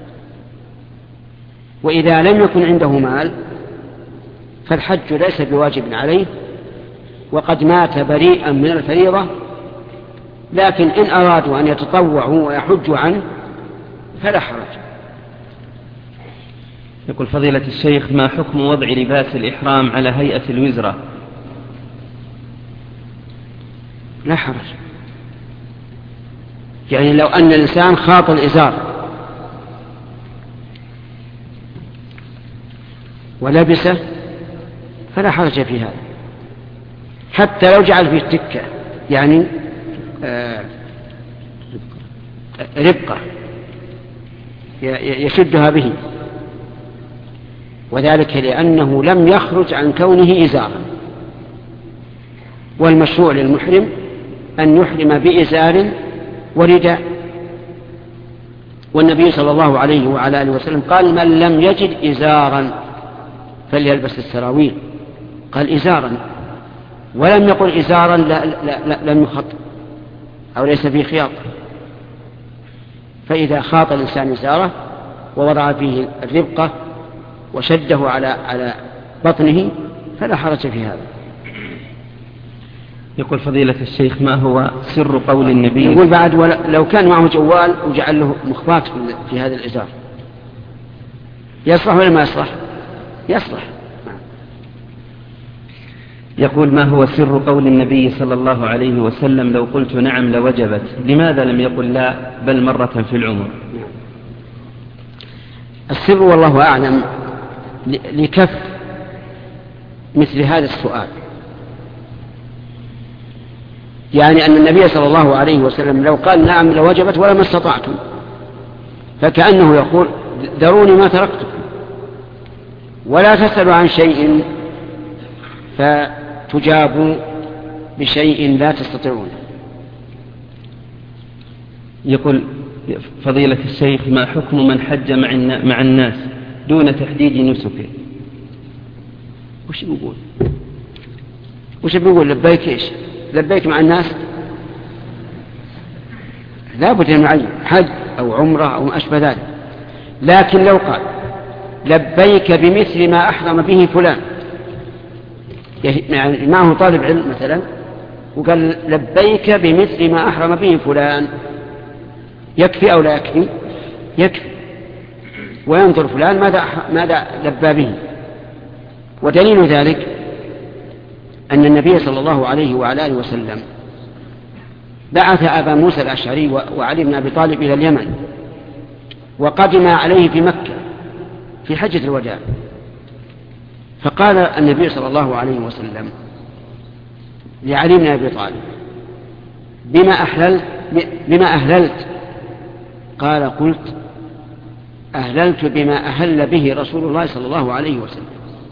A: وإذا لم يكن عنده مال فالحج ليس بواجب عليه، وقد مات بريئا من الفريضة، لكن إن أرادوا أن يتطوعوا ويحجوا عنه فلا حرج.
B: يقول فضيلة الشيخ: ما حكم وضع لباس الإحرام على هيئة الوزرة؟
A: لا حرج، يعني لو أن الإنسان خاط الإزار ولبسه فلا حرج في هذا، حتى لو جعل فيه تكة، يعني ربقة يشدها به، وذلك لأنه لم يخرج عن كونه إزارا، والمشروع للمحرم أن يحرم بإزار ورداء. والنبي صلى الله عليه وعلى آله وسلم قال: من لم يجد إزارا فليلبس السراويل، قال إزارا، ولم يقل إزارا لم يخط أو ليس فيه خياط. فإذا خاط الإنسان إزاره ووضع فيه الربقة وشده على بطنه فلا حرج في هذا.
B: يقول فضيلة الشيخ: ما هو سر قول النبي؟
A: يقول بعد: لو كان معه جوال وجعل له مخبات في هذا الإزار يصلح ولا ما يصلح؟ يصلح.
B: يقول: ما هو سر قول النبي صلى الله عليه وسلم: لو قلت نعم لوجبت، لماذا لم يقل لا بل مرة في العمر؟
A: السر والله أعلم لكف مثل هذا السؤال، يعني أن النبي صلى الله عليه وسلم لو قال نعم لوجبت ولما استطعتم، فكأنه يقول: ذروني ما تركتكم، ولا تسألوا عن شيء فتجابوا بشيء لا تستطيعون.
B: يقول فضيلة الشيخ: ما حكم من حج مع الناس دون تحديد نسكه؟
A: وش بيقول؟ لبيك إيش؟ لبيك مع الناس؟ لا بد من معين حج أو عمرة أو ما أشبه ذلك. لكن لو قال: لبيك بمثل ما أحرم به فلان، يعني معه طالب علم مثلا وقال: لبيك بمثل ما أحرم به فلان، يكفي أو لا يكفي؟ يكفي، وينظر فلان ماذا لبى به. ودليل ذلك أن النبي صلى الله عليه وعلى آله وسلم بعث أبا موسى الأشعري وعلي بن أبي طالب إلى اليمن، وقدم عليه في مكة في حجة الوداع، فقال النبي صلى الله عليه وسلم لعلي بن أبي طالب: بما أهللت؟ قال: قلت أهللت بما أهل به رسول الله صلى الله عليه وسلم.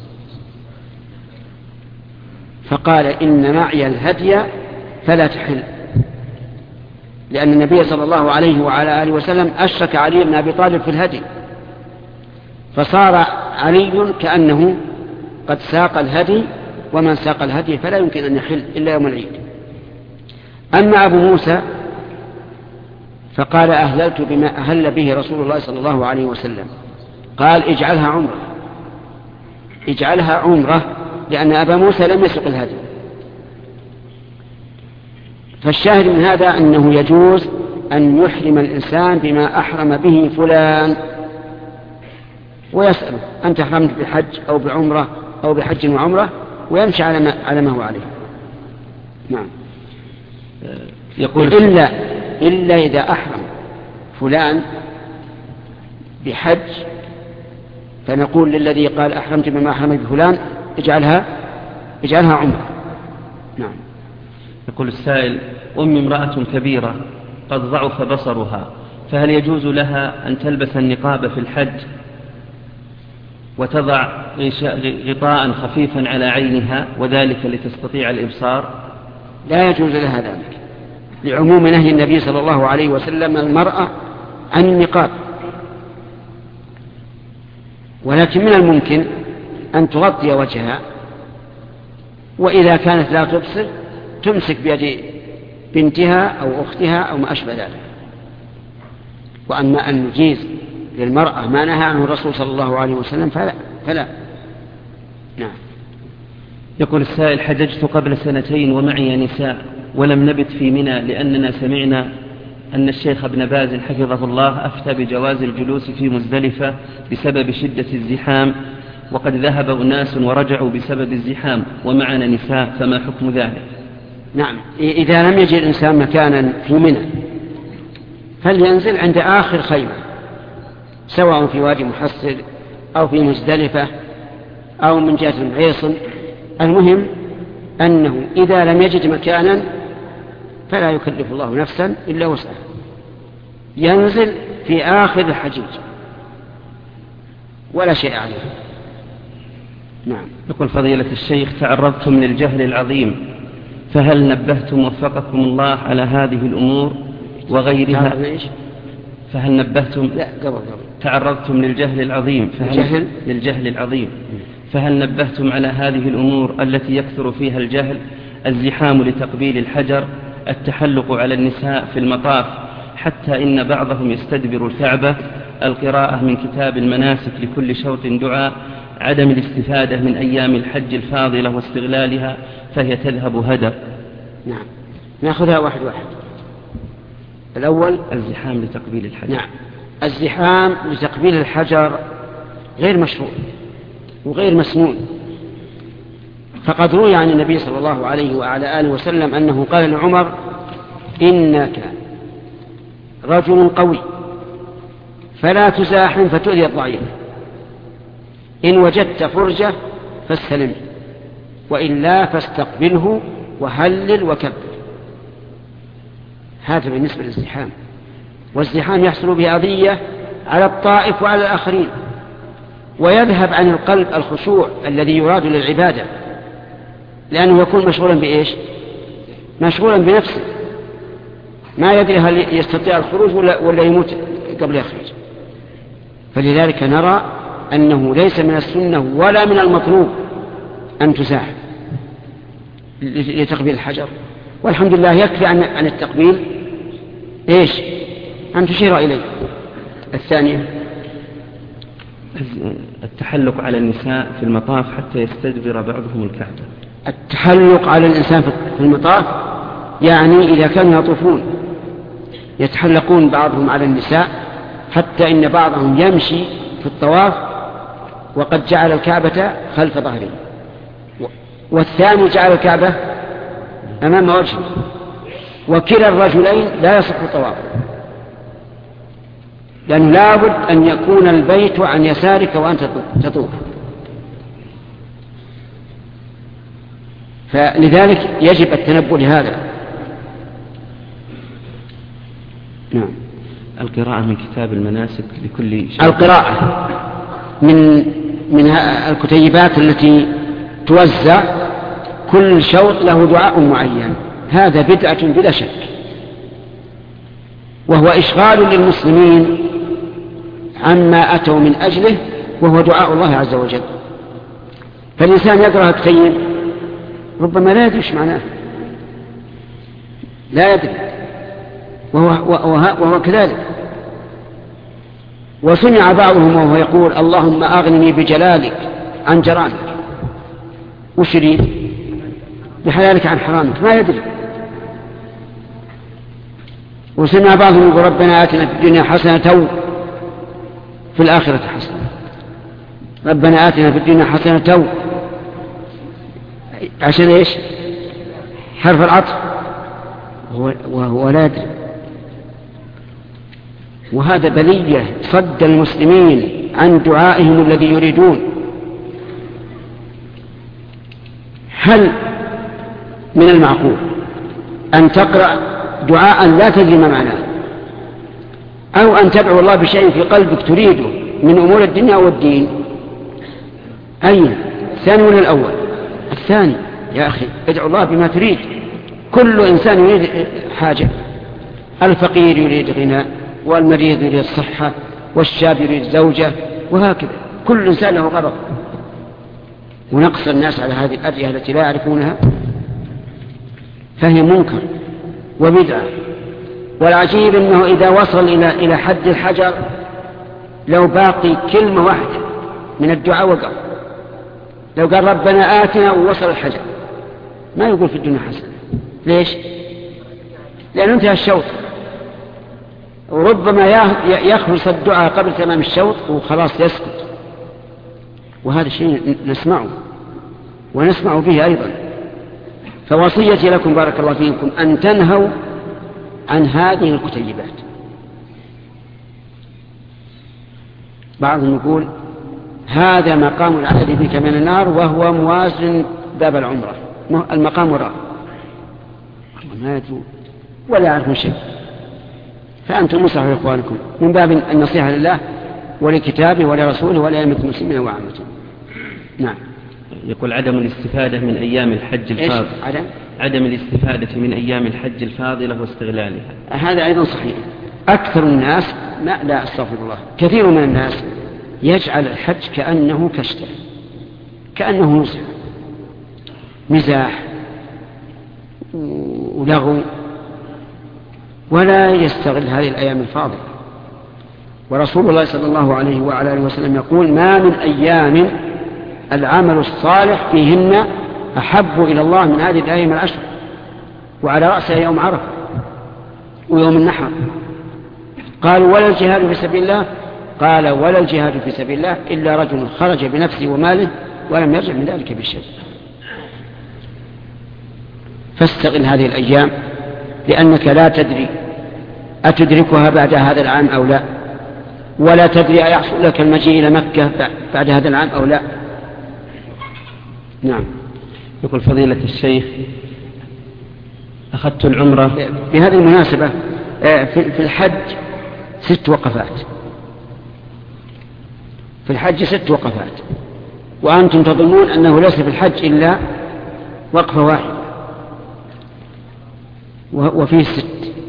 A: فقال: إن معي الهدي فلا تحل، لأن النبي صلى الله عليه وعلى آله وسلم أشرك علي بن أبي طالب في الهدي، فصار علي كأنه قد ساق الهدي، ومن ساق الهدي فلا يمكن أن يحل إلا يوم العيد. أما أبو موسى فقال: أهللت بما أهل به رسول الله صلى الله عليه وسلم. قال: اجعلها عمرة، اجعلها عمرة، لأن أبا موسى لم يسق الهدي. فالشاهد من هذا أنه يجوز أن يحرم الإنسان بما أحرم به فلان، ويسأله: أنت أحرمت بحج أو بعمرة أو بحج وعمرة، ويمشي على ما هو عليه. نعم. يقول: إلا إذا أحرم فلان بحج فنقول للذي قال أحرمت بما أحرم بفلان: اجعلها عمرة. نعم.
B: يقول السائل: أمي امرأة كبيرة قد ضعف بصرها، فهل يجوز لها أن تلبس النقاب في الحج وتضع غطاء خفيفا على عينها وذلك لتستطيع الإبصار؟
A: لا يجوز لها ذلك، لعموم نهي النبي صلى الله عليه وسلم المرأة عن النقاب. ولكن من الممكن أن تغطي وجهها، وإذا كانت لا تبصر تمسك بيد بنتها أو أختها أو ما أشبه ذلك. وأما أن نجيز للمرأة ما نهى عنه الرسول صلى الله عليه وسلم فلا. نعم.
B: يقول السائل: حججت قبل 2 ومعي نساء ولم نبت في منى، لأننا سمعنا أن الشيخ ابن باز حفظه الله أفتى بجواز الجلوس في مزدلفة بسبب شدة الزحام، وقد ذهب أناس ورجعوا بسبب الزحام ومعنا نساء، فما حكم ذلك؟
A: نعم، إذا لم يجد الإنسان مكانا في منى فلينزل عند آخر خيمة، سواء في وادي محصر أو في مزدلفة أو من جهة العيصن. المهم أنه إذا لم يجد مكانا فلا يكلف الله نفسا إلا وسعها، ينزل في آخر الحجيج ولا شيء عليه. نعم.
B: يقول فضيلة الشيخ: تعرضتم للجهل العظيم، فهل نبهتم وفقكم الله على هذه الأمور وغيرها؟ فهل نبهتم؟
A: لا، قبل.
B: تعرضتم للجهل العظيم، للجهل العظيم، فهل نبهتم على هذه الأمور التي يكثر فيها الجهل؟ الزحام لتقبيل الحجر، التحلق على النساء في المطاف، حتى إن بعضهم يستدبر الكعبة، القراءة من كتاب المناسك لكل شوط دعاء، عدم الاستفادة من أيام الحج الفاضلة واستغلالها فهي تذهب هدر.
A: نعم، نأخذها واحد. الأول
B: الزحام لتقبيل الحجر.
A: نعم، الزحام لتقبيل الحجر غير مشروع وغير مسنون، فقد روي عن النبي صلى الله عليه وعلى آله وسلم أنه قال لعمر: إنك رجل قوي فلا تزاحم فتؤذي الضعيف، إن وجدت فرجة فاستلم، وإلا فاستقبله وهلل وكبر. هذا بالنسبة للزحام. والزحام يحصل به أذية على الطائف وعلى الآخرين، ويذهب عن القلب الخشوع الذي يراد للعبادة، لأنه يكون مشغولا بإيش؟ مشغولا بنفسه، ما يدري هل يستطيع الخروج ولا يموت قبل يخرج. فلذلك نرى أنه ليس من السنة ولا من المطلوب أن تزاحم لتقبيل الحجر، والحمد لله يكفي عن التقبيل إيش؟ أن تشير إليه. الثانية
B: التحلق على النساء في المطاف حتى يستدبر بعضهم الكعبة.
A: التحلق على الإنسان في المطاف يعني إذا كانوا يطوفون يتحلقون بعضهم على النساء، حتى إن بعضهم يمشي في الطواف وقد جعل الكعبة خلف ظهره، والثاني جعل الكعبة أمام وجهه، وكلا الرجلين لا يصح طوافه، لأنه لابد أن يكون البيت عن يسارك وأنت تطوف. فلذلك يجب التنبؤ لهذا. نعم.
B: القراءة من كتاب المناسك لكل شيء.
A: القراءة من الكتيبات التي توزع كل شوط له دعاء معين، هذا بدعة بلا شك، وهو إشغال للمسلمين عما أتوا من أجله، وهو دعاء الله عز وجل. فالإنسان يقرأ كتيب ربما لا يدري ايش معناه، لا يدري، وهو كذلك. وسمع بعضهم وهو يقول: اللهم أغنني بجلالك عن جرامك، وش يريد؟ بحلالك عن حرامك، ما يدري. وسمع بعضهم يقول: ربنا آتنا في الدنيا حسنة في الآخرة حسنة، ربنا آتنا في الدنيا حسنة، عشان إيش؟ حرف العطف، وهو لا يدري. وهذا بلية صد المسلمين عن دعائهم الذي يريدون. هل من المعقول أن تقرأ دعاء لا تدري ما معناه، أو أن تدعو الله بشيء في قلبك تريده من أمور الدنيا والدين. أي الثاني ولا الأول؟ الثاني يا أخي، ادعو الله بما تريد. كل إنسان يريد حاجة، الفقير يريد غنى، والمريض يريد الصحة، والشاب يريد زوجة، وهكذا كل إنسان له غرض. ونقص الناس على هذه الأدعية التي لا يعرفونها فهي منكر وبدعة. والعجيب أنه إذا وصل إلى حد الحجر لو باقي كلمة واحدة من الدعاء وقف. لو قال ربنا آتنا ووصل الحجر ما يقول في الدنيا حسنة. ليش؟ لأنه انتهى الشوط، وربما يخلص الدعاء قبل تمام الشوط وخلاص يسكت. وهذا شيء نسمعه ونسمع به أيضا. فوصيتي لكم بارك الله فيكم أن تنهوا عن هذه الكتيبات. بعضهم يقول هذا مقام العهد بك من النار وهو موازن باب العمرة، المقام وراء ما يدرون ولا يعرفون شيء. فأنتم نصحوا إخوانكم من باب النصيحة لله ولكتابه ولرسوله ولأئمة المسلمين وعامتهم. نعم.
B: يقول عدم الاستفادة من أيام الحج الفاضلة. عدم الاستفادة من أيام الحج الفاضلة واستغلالها.
A: هذا أيضا صحيح. أكثر الناس لا أستغفر الله، كثير من الناس يجعل الحج كأنه كشتة، كأنه مزاح ولغو، ولا يستغل هذه الأيام الفاضلة. ورسول الله صلى الله عليه وعلى آله وسلم يقول ما من أيام العمل الصالح فيهن أحب إلى الله من هذه الأيام العشر، وعلى رأسها يوم عرفة ويوم النحر. قالوا ولا الجهاد في سبيل الله؟ قال ولا الجهاد في سبيل الله إلا رجل خرج بنفسه وماله ولم يرجع من ذلك بشيء. فاستغل هذه الأيام، لأنك لا تدري أتدركها بعد هذا العام أو لا، ولا تدري أيحصل لك المجيء إلى مكة بعد هذا العام أو لا. نعم.
B: يقول فضيلة الشيخ أخذت العمرة.
A: بهذه المناسبة في الحج 6 وقفات، في الحج 6 وقفات، وأنتم تظنون أنه ليس في الحج إلا وقفة واحدة، وفيه 6: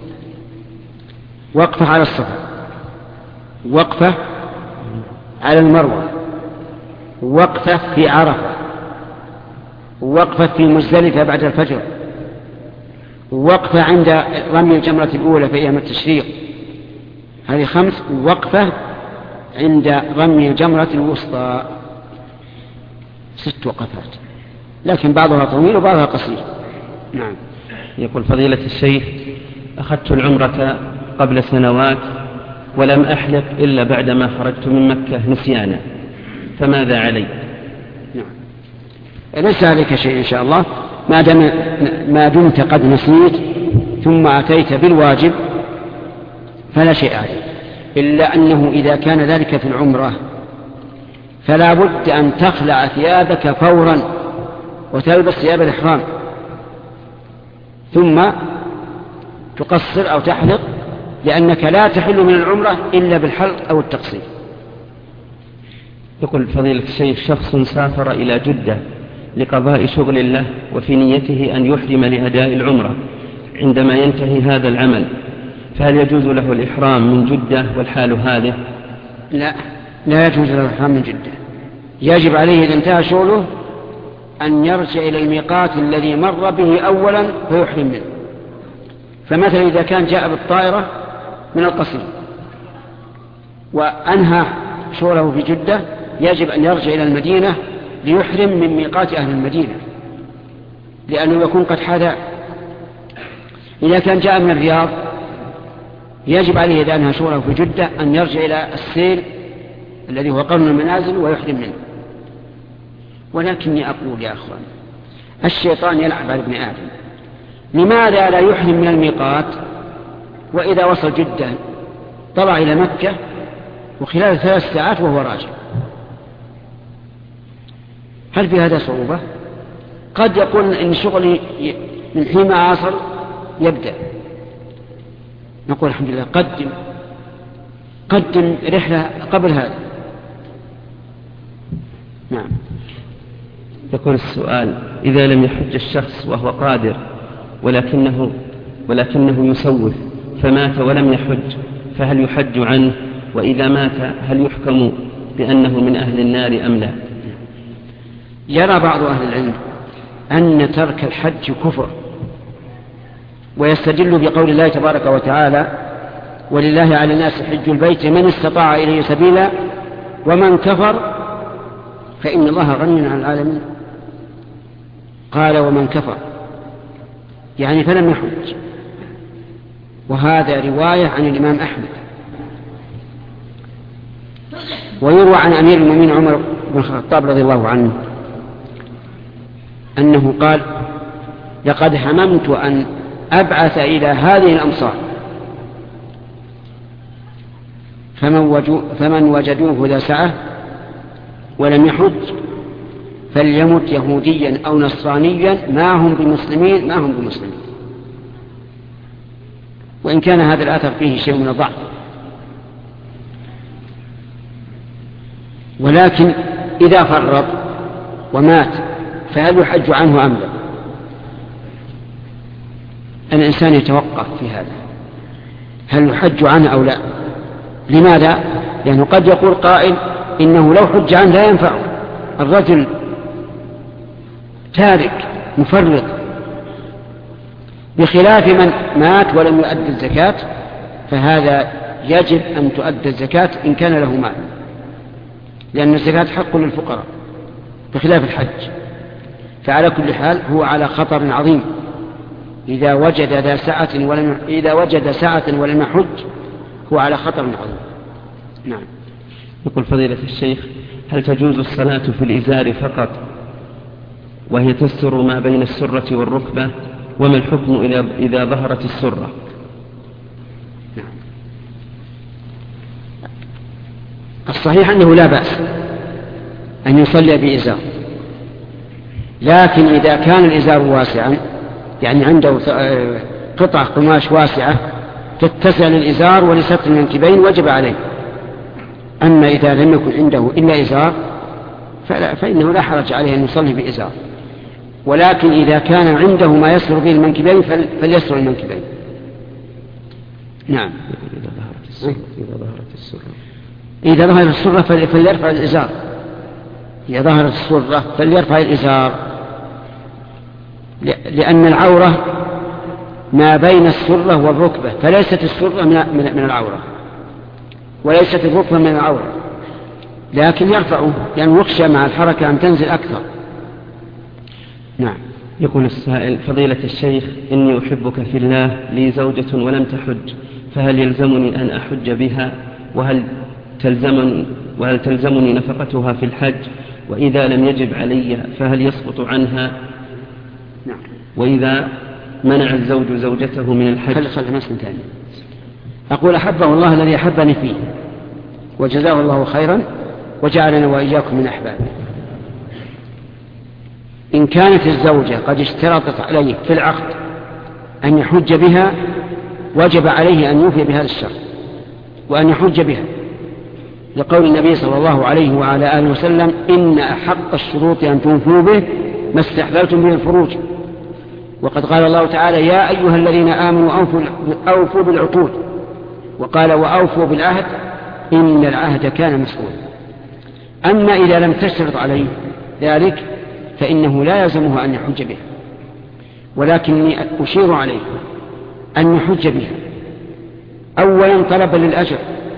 A: وقفة على الصفا، وقفة على المروة، وقفة في عرفة، وقفة في مزدلفة بعد الفجر، وقفة عند رمي الجمرة الأولى في أيام التشريق، هذه 5، وقفة عند رمي الجمرة الوسطى، 6 وقفات، لكن بعضها طويل وبعضها قصير. نعم.
B: يقول فضيلة الشيخ أخذت العمرة قبل سنوات ولم أحلق إلا بعدما خرجت من مكة نسيانا، فماذا علي؟
A: نعم. ليس عليك شيء إن شاء الله ما دمت قد نسيت ثم أتيت بالواجب فلا شيء عليك، إلا أنه إذا كان ذلك في العمرة فلا بد أن تخلع ثيابك فورا وتلبس ثياب الإحرام، ثم تقصر أو تحلق، لأنك لا تحل من العمرة إلا بالحلق أو التقصير.
B: يقول فضيلة الشيخ شخص سافر إلى جدة لقضاء شغل له وفي نيته أن يحرم لأداء العمرة، عندما ينتهي هذا العمل فهل يجوز له الإحرام من جدة والحال هذه؟
A: لا يجوز له الإحرام من جدة. يجب عليه إذا انتهى شغله أن يرجع إلى الميقات الذي مر به أولا فيحرم منه. فمثلا إذا كان جاء بالطائرة من القصيم وأنهى شغله في جدة يجب أن يرجع إلى المدينة ليحرم من ميقات أهل المدينة، لأنه يكون قد حاذى. إذا كان جاء من الرياض يجب عليه إذا أنهى شغله في جدة أن يرجع إلى السيل الذي هو قرن المنازل ويحرم منه. ولكني أقول يا أخوان، الشيطان يلعب على ابن آدم، لماذا لا يحرم من الميقات وإذا وصل جدة طلع إلى مكة وخلال 3 ساعات وهو راجع؟ هل في هذا صعوبة؟ قد يقول إن شغلي من حين عصر يبدأ نقول الحمد لله قدم رحلة قبل هذا. نعم.
B: يقول السؤال: إذا لم يحج الشخص وهو قادر ولكنه يسوف فمات ولم يحج، فهل يحج عنه؟ وإذا مات هل يحكم بأنه من أهل النار أم لا؟
A: يرى بعض أهل العلم أن ترك الحج كفر، ويستدل بقول الله تبارك وتعالى: ولله على الناس حج البيت من استطاع إليه سبيلا ومن كفر فإن الله غني عن العالمين. قال ومن كفر يعني فلم يحج، وهذا رواية عن الإمام أحمد. ويروى عن أمير المؤمنين عمر بن الخطاب رضي الله عنه أنه قال: لقد هممت أن أبعث إلى هذه الأمصار فمن وجدوه ذا سعة ولم يحج فليمت يهوديا أو نصرانيا ما هم بمسلمين. وإن كان هذا الأثر فيه شيء من الضعف، ولكن إذا فرط ومات فهل يحج عنه أم لا؟ الإنسان يتوقف في هذا، هل يحج عنه أو لا؟ لماذا؟ لأنه قد يقول قائل إنه لو حج عنه لا ينفعه، الرجل تارك مفرط، بخلاف من مات ولم يؤدي الزكاة، فهذا يجب أن تؤدي الزكاة إن كان له مال، لأن الزكاة حق للفقراء بخلاف الحج. فعلى كل حال هو على خطر عظيم إذا وجد سعة ولم يحج، هو على خطر عظيم. نعم.
B: يقول فضيلة الشيخ: هل تجوز الصلاة في الإزار فقط وهي تستر ما بين السرة والركبة؟ وما الحكم إذا ظهرت السرة؟
A: نعم. الصحيح أنه لا بأس أن يصلي بإزار، لكن إذا كان الإزار واسعا، يعني عنده قطع قماش واسعة تتسع للإزار ولستر المنكبين، وجب عليه. أما إذا لم يكن عنده إلا إزار فإنه لا حرج عليه أن يصلي بإزار، ولكن إذا كان عنده ما يسر به المنكبين فليسر المنكبين. نعم. إذا ظهرت السرة فليرفع الإزار، إذا ظهرت السرة فليرفع الإزار، لأن العورة ما بين السرة والركبة، فليست السرة من العورة وليست الركبة من العورة، لكن يرفعه لأنه يخشى مع الحركة أن تنزل أكثر. نعم.
B: يقول السائل: فضيلة الشيخ، إني أحبك في الله، لي زوجة ولم تحج، فهل يلزمني أن أحج بها؟ وهل تلزمني نفقتها في الحج؟ وإذا لم يجب علي فهل يسقط عنها؟
A: نعم.
B: وإذا منع الزوج زوجته من الحج؟
A: أقول: أحبه الله الذي أحبني فيه، وجزاه الله خيرا، وجعلنا وإياكم من أحبابه. إن كانت الزوجة قد اشترطت عليه في العقد أن يحج بها، وجب عليه أن يوفي بهذا الشرط وأن يحج بها، لقول النبي صلى الله عليه وعلى آله وسلم: إن أحق الشروط أن توفوا به ما استحللتم به الفروج. وقد قال الله تعالى: يا أيها الذين آمنوا أوفوا بالعقود، وقال: وأوفوا بالعهد إن العهد كان مسؤولا. أما إذا لم تشترط عليه ذلك فإنه لا يلزمه أن يحج بها، ولكني أشير عليه أن يحج بها أولا طلبا للأجر،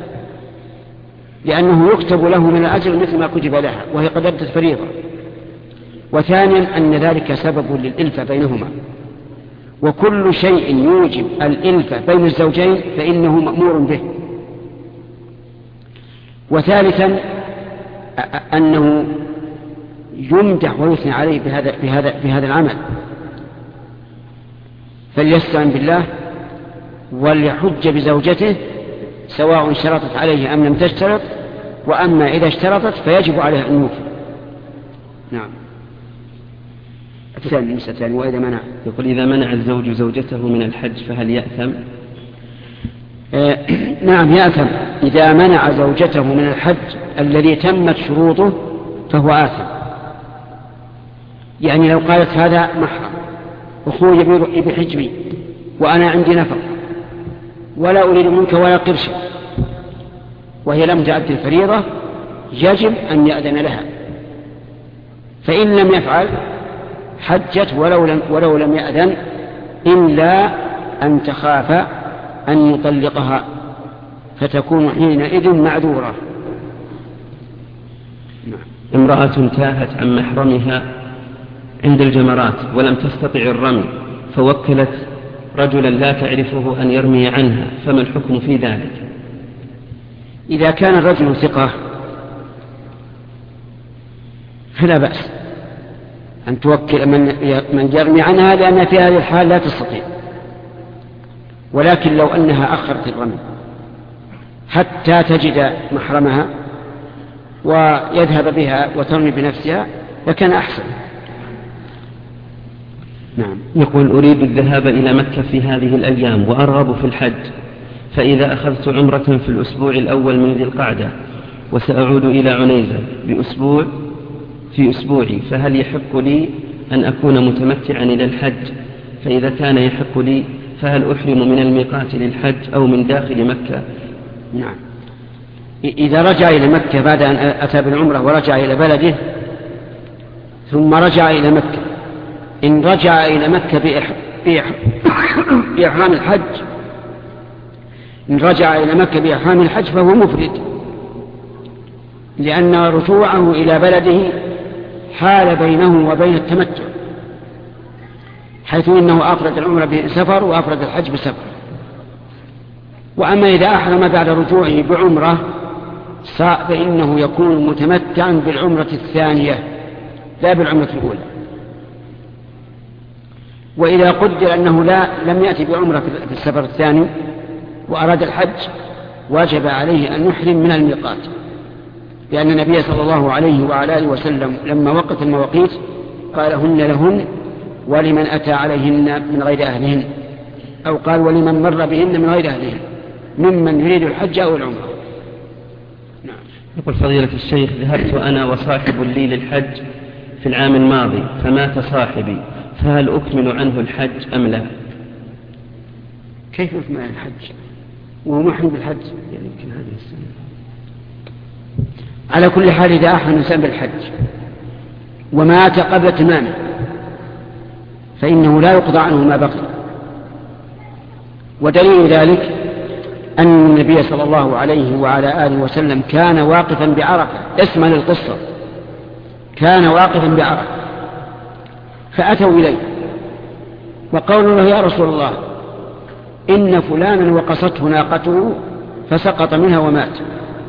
A: لأنه يكتب له من الأجر مثل ما كتب لها وهي قد أدت فريضة، وثانيا أن ذلك سبب للإلفة بينهما، وكل شيء يوجب الإلفة بين الزوجين فإنه مأمور به. وثالثا أنه يمدح ويثني عليه بهذا العمل، فليستعن بالله وليحج بزوجته سواء اشترطت عليه أم لم تشترط، وأما إذا اشترطت فيجب عليه أن يوفي. نعم. الثاني وإذا منع،
B: يقول: إذا منع الزوج زوجته من الحج فهل يأثم؟
A: نعم يأثم إذا منع زوجته من الحج الذي تمت شروطه فهو آثم. يعني لو قالت هذا محرم أخوي بحجبي وأنا عندي نفر ولا أريد منك ولا قرش وهي لم تؤدي الفريضة يجب أن يأذن لها، فإن لم يفعل حجت ولو لم يأذن إلا أن تخاف أن يطلقها فتكون حينئذ معذورة.
B: امرأة تاهت عن محرمها عند الجمرات ولم تستطع الرمي فوكلت رجلا لا تعرفه أن يرمي عنها، فما الحكم في ذلك؟
A: إذا كان الرجل ثقة فلا بأس أن توكل من يرمي عنها، لأن في هذه الحال لا تستطيع. ولكن لو أنها أخرت الرمي حتى تجد محرمها ويذهب بها وترمي بنفسها لكان أحسن.
B: نعم. يقول أريد الذهاب إلى مكة في هذه الأيام وأرغب في الحج، فإذا أخذت عمرة في الأسبوع الأول من ذي القعدة وسأعود إلى عنيزة في أسبوعي، فهل يحق لي أن أكون متمتعا إلى الحج؟ فإذا كان يحق لي فهل أحرم من الميقات للحج أو من داخل مكة؟
A: نعم. إذا رجع إلى مكة بعد أن أتى بالعمرة ورجع إلى بلده ثم رجع إلى مكة، إن رجع إلى مكة بإحرام الحج، إن رجع إلى مكة بإحرام الحج فهو مفرد، لأن رجوعه إلى بلده حال بينه وبين التمتع، حيث إنه أفرد العمرة بسفر وأفرد الحج بسفر. وأما إذا أحرم بعد رجوعه بعمرة فإنه يكون متمتعا بالعمرة الثانية لا بالعمرة الأولى. وإذا قدر أنه لم يأتي بعمرة في السفر الثاني وأراد الحج واجب عليه أن يحرم من الميقات، لأن النبي صلى الله عليه وعلى آله وسلم لما وقت المواقيت قال هن لهن ولمن أتى عليهن من غير أهلهن، أو قال ولمن مر بهن من غير أهلهن ممن يريد الحج أو العمرة.
B: نعم. يقول فضيلة الشيخ ذهبت أنا وصاحب لي للحج في العام الماضي فمات صاحبي، فهل أكمل عنه الحج أم لا؟
A: كيف أكمل الحج وهو محرم بالحج؟
B: يعني يمكن هذه السنة.
A: على كل حال إذا أحرم الإنسان بالحج ومات قبل تمامه فإنه لا يقضى عنه ما بقي. ودليل ذلك أن النبي صلى الله عليه وعلى آله وسلم كان واقفا بعرفة، اسمع للقصة، كان واقفا بعرفة فأتوا إليه وقالوا له يا رسول الله إن فلانا وقصته ناقته فسقط منها ومات،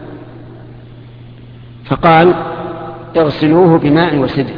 A: فقال اغسلوه بماء وسدر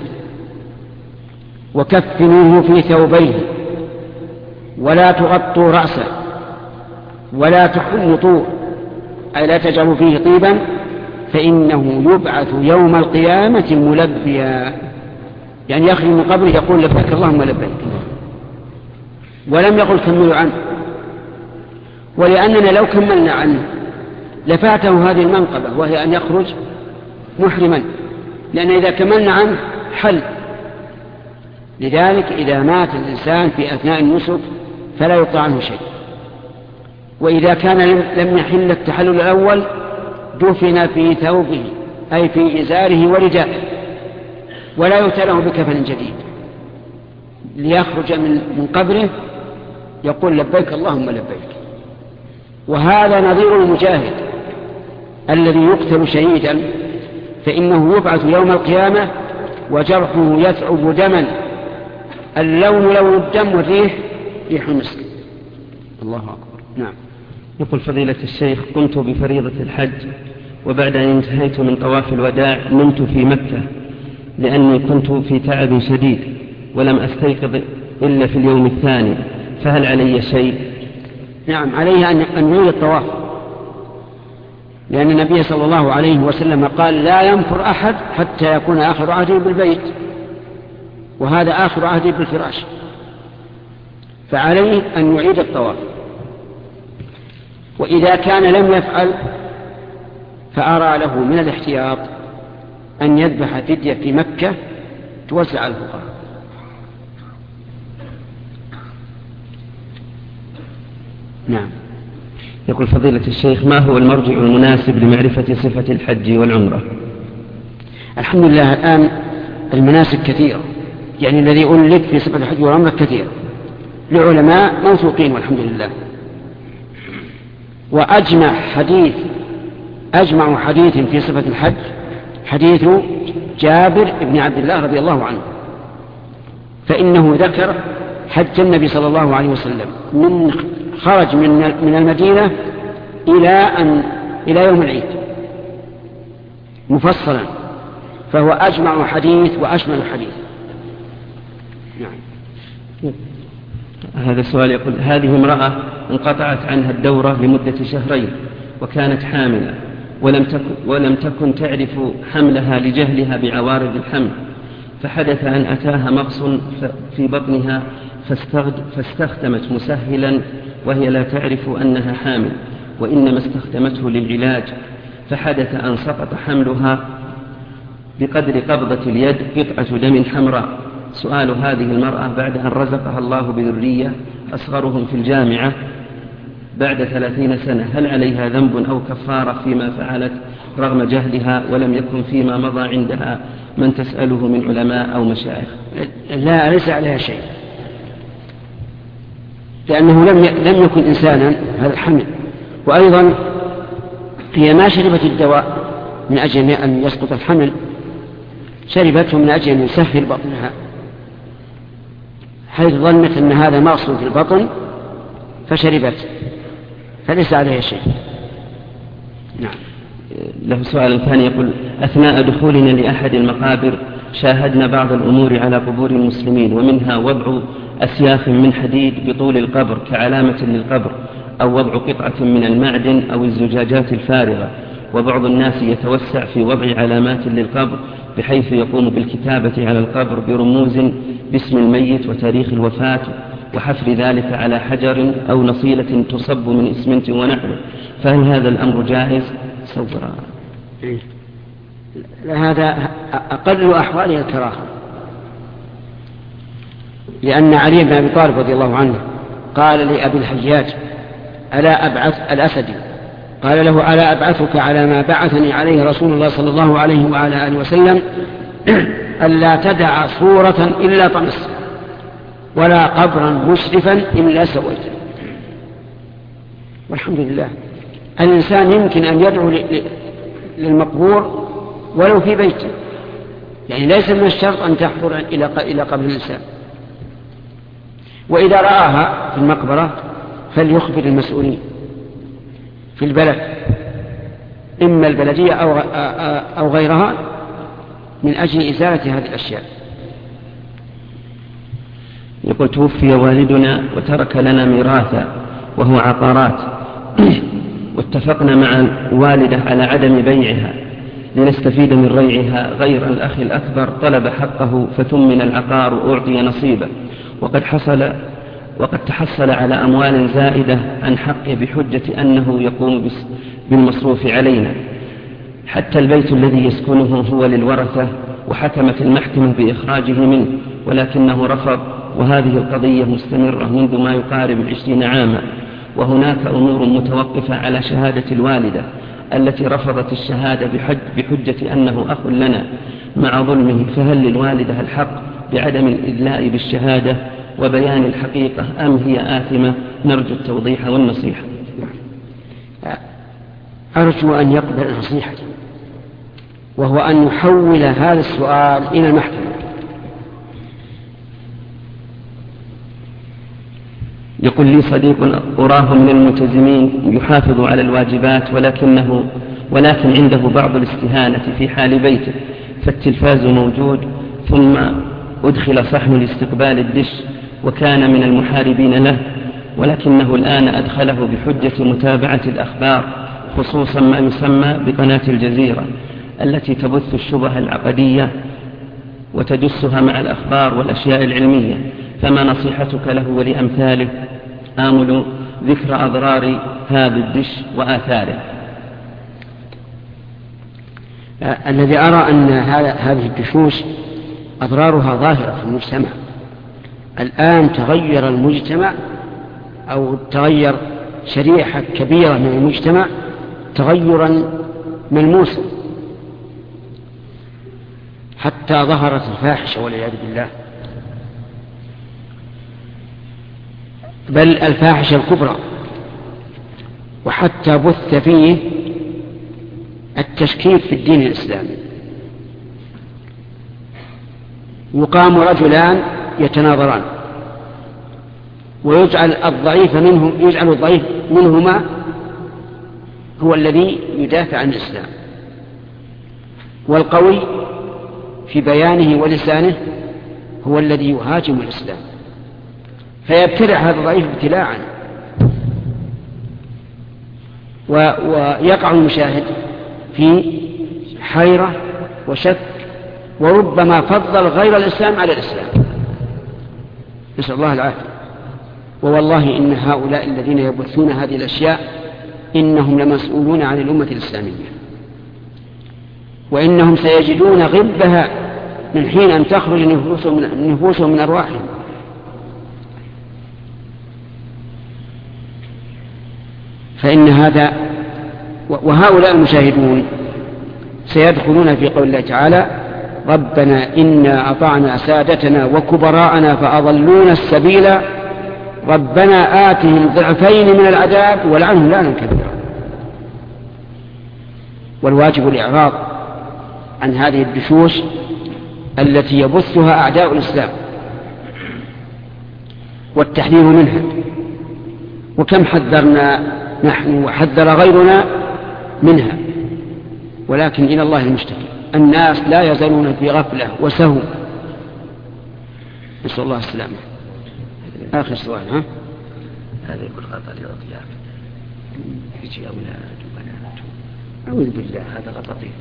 A: وكفنوه في ثوبيه ولا تغطوا رأسه ولا تحنطوه، أي لا تجعلوا فيه طيبا، فإنه يبعث يوم القيامة ملبيا، يعني يخرج من قبره يقول لبيك اللهم لبيك، ولم يقل كملوا عنه. ولأننا لو كملنا عنه لفاته هذه المنقبة وهي أن يخرج محرما، لأن إذا كملنا عنه حل. لذلك إذا مات الإنسان في أثناء النسك فلا يقطع عنه شيء. وإذا كان لم يحل التحلل الأول دفن في ثوبه أي في إزاره وردائه ولا يؤتله بكفن جديد، ليخرج من قبره يقول لبيك اللهم لبيك. وهذا نظير المجاهد الذي يقتل شهيدا، فإنه يبعث يوم القيامة وجرحه يثعب دما، اللون لون الدم والريح ريح المسك. الله أكبر. نعم.
B: يقول فضيلة الشيخ قمت بفريضة الحج وبعد أن انتهيت من طواف الوداع نمت في مكة لأني كنت في تعب شديد ولم أستيقظ إلا في اليوم الثاني، فهل علي شيء؟
A: نعم عليه أن يعيد الطواف، لأن النبي صلى الله عليه وسلم قال لا ينفر أحد حتى يكون آخر عهده بالبيت، وهذا آخر عهده بالفراش، فعليه أن يعيد الطواف. وإذا كان لم يفعل فأرى له من الاحتياط أن يذبح فدية في مكة توزع على الفقراء. نعم.
B: يقول فضيلة الشيخ: ما هو المرجع المناسب لمعرفة صفة الحج والعمرة؟
A: الحمد لله الآن المناسك كثيرة، يعني الذي أولك في صفة الحج والعمرة كثير لعلماء موثوقين والحمد لله. وأجمع حديث في صفة الحج حديث جابر بن عبد الله رضي الله عنه، فإنه ذكر حج النبي صلى الله عليه وسلم من خرج من المدينة إلى يوم العيد مفصلا، فهو أجمع حديث وأشمل حديث. نعم.
B: هذا السؤال يقول: هذه امرأة انقطعت عنها الدورة لمدة شهرين وكانت حاملة ولم تكن تعرف حملها لجهلها بعوارض الحمل، فحدث أن أتاها مغص في بطنها فاستخدمت مسهلا وهي لا تعرف أنها حامل وإنما استخدمته للعلاج، فحدث أن سقط حملها بقدر قبضة اليد قطعة دم حمراء. سؤال هذه المرأة بعد أن رزقها الله بذرية أصغرهم في الجامعة بعد 30 سنة، هل عليها ذنب أو كفارة فيما فعلت رغم جهلها ولم يكن فيما مضى عندها من تسأله من علماء أو مشايخ؟
A: لا، ليس عليها شيء، لأنه لم يكن إنسانا هذا الحمل. وأيضا هي ما شربت الدواء من أجل أن يسقط الحمل، شربته من أجل أن يسهل بطنها، حيث ظنت أن هذا مغص في البطن فشربت، فليس عليها شيء. نعم.
B: له سؤال ثاني يقول: أثناء دخولنا لأحد المقابر شاهدنا بعض الأمور على قبور المسلمين، ومنها وضع أسياخ من حديد بطول القبر كعلامة للقبر، أو وضع قطعة من المعدن أو الزجاجات الفارغة، وبعض الناس يتوسع في وضع علامات للقبر بحيث يقوم بالكتابة على القبر برموز باسم الميت وتاريخ الوفاة وحفر ذلك على حجر أو نصيلة تصب من إسمنت ونحوه، فهل هذا الأمر جائز؟ صورا.
A: هذا أقل أحواله الكراهة، لأن علي بن أبي طالب رضي الله عنه قال لأبي الحجاج ألا أبعث الأسدي، قال له: ألا أبعثك على ما بعثني عليه رسول الله صلى الله عليه وعلى آله وسلم، ألا تدع صورة إلا طمس ولا قبرا مشرفا إلا سويته. والحمد لله الإنسان يمكن أن يدعو للمقبور ولو في بيته، يعني ليس من الشرط أن تحضر إلى قبر الإنسان. وإذا رآها في المقبرة فليخبر المسؤولين في البلد، إما البلدية أو غيرها، من أجل إزالة هذه الأشياء.
B: يقول: توفي والدنا وترك لنا ميراثا وهو عقارات، واتفقنا مع الوالدة على عدم بيعها لنستفيد من ريعها، غير الأخ الأكبر طلب حقه فثمن العقار وأعطي نصيبه، وقد تحصل على أموال زائدة عن حقه بحجة أنه يقوم بالمصروف علينا، حتى البيت الذي يسكنه هو للورثة، وحكمت المحكمة بإخراجه منه ولكنه رفض، وهذه القضية مستمرة منذ ما يقارب 20 عاما، وهناك أمور متوقفة على شهادة الوالدة التي رفضت الشهادة بحجة أنه أخ لنا مع ظلمه، فهل للوالدة الحق بعدم الإدلاء بالشهادة وبيان الحقيقة أم هي آثمة؟ نرجو التوضيح والنصيحة.
A: أرجو أن يقبل نصيحتي، وهو أن يحول هذا السؤال إلى المحكمة.
B: يقول لي صديق أراه من الملتزمين يحافظ على الواجبات ولكن عنده بعض الاستهانة في حال بيته، فالتلفاز موجود، ثم أدخل صحن لاستقبال الدش وكان من المحاربين له، ولكنه الآن أدخله بحجة متابعة الأخبار، خصوصا ما يسمى بقناة الجزيرة التي تبث الشبه العقدية وتدسها مع الأخبار والأشياء العلمية، فما نصيحتك له ولأمثاله؟ آمل ذكر أضرار هذا الدش وآثاره.
A: الذي أرى أن هذه الدشوش أضرارها ظاهرة في المجتمع. الآن تغير المجتمع أو تغير شريحة كبيرة من المجتمع تغيرا ملموسا، حتى ظهرت الفاحشة والعياذ بالله، بل الفاحشة الكبرى، وحتى بث فيه التشكيك في الدين الإسلامي. يقام رجلان يتناظران ويجعل الضعيف منهما هو الذي يدافع عن الإسلام، والقوي في بيانه ولسانه هو الذي يهاجم الإسلام، فيبتلع هذا الضعيف ابتلاعا، ويقع المشاهد في حيرة وشك، وربما فضل غير الإسلام على الإسلام، نسأل الله العافية. ووالله إن هؤلاء الذين يبثون هذه الأشياء إنهم لمسؤولون عن الأمة الإسلامية، وإنهم سيجدون غبها من حين أن تخرج نفوسهم من أرواحهم. فإن هذا وهؤلاء المشاهدون سيدخلون في قول الله تعالى: ربنا إنا أطعنا سادتنا وكبراءنا فأضلونا السبيل ربنا آتهم ضعفين من العذاب ولعنهم لعنا كبيرا. والواجب الإعراض عن هذه الدشوش التي يبثها أعداء الإسلام والتحذير منها. وكم حذرنا نحن وحذر غيرنا منها، ولكن إلى الله المشتكي. الناس لا يزالون في غفلة وسهو، نسأل الله السلامة. آخر سؤال.
C: هذا يقول غطى لأضياف يجي أولاد وبنات.
A: أعوذ بالله،
C: هذا غطاطيف.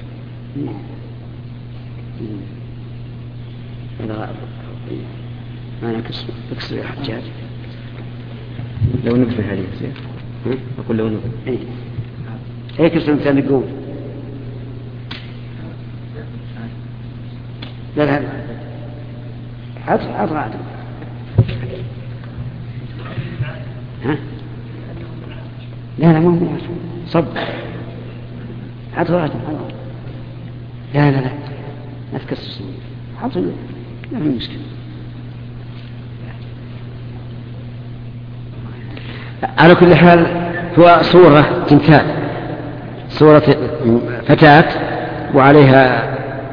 A: أنا أكسر يا حجاج.
B: لو نبه هذه زين. أقول لو نبه.
A: هيك الإنسان يقول. لا حط رأته. ها؟ لا مو صب. حط رأته. لا لا تكسر. حط لا مشكلة. على كل حال هو صورة تمثال، صورة فتاة وعليها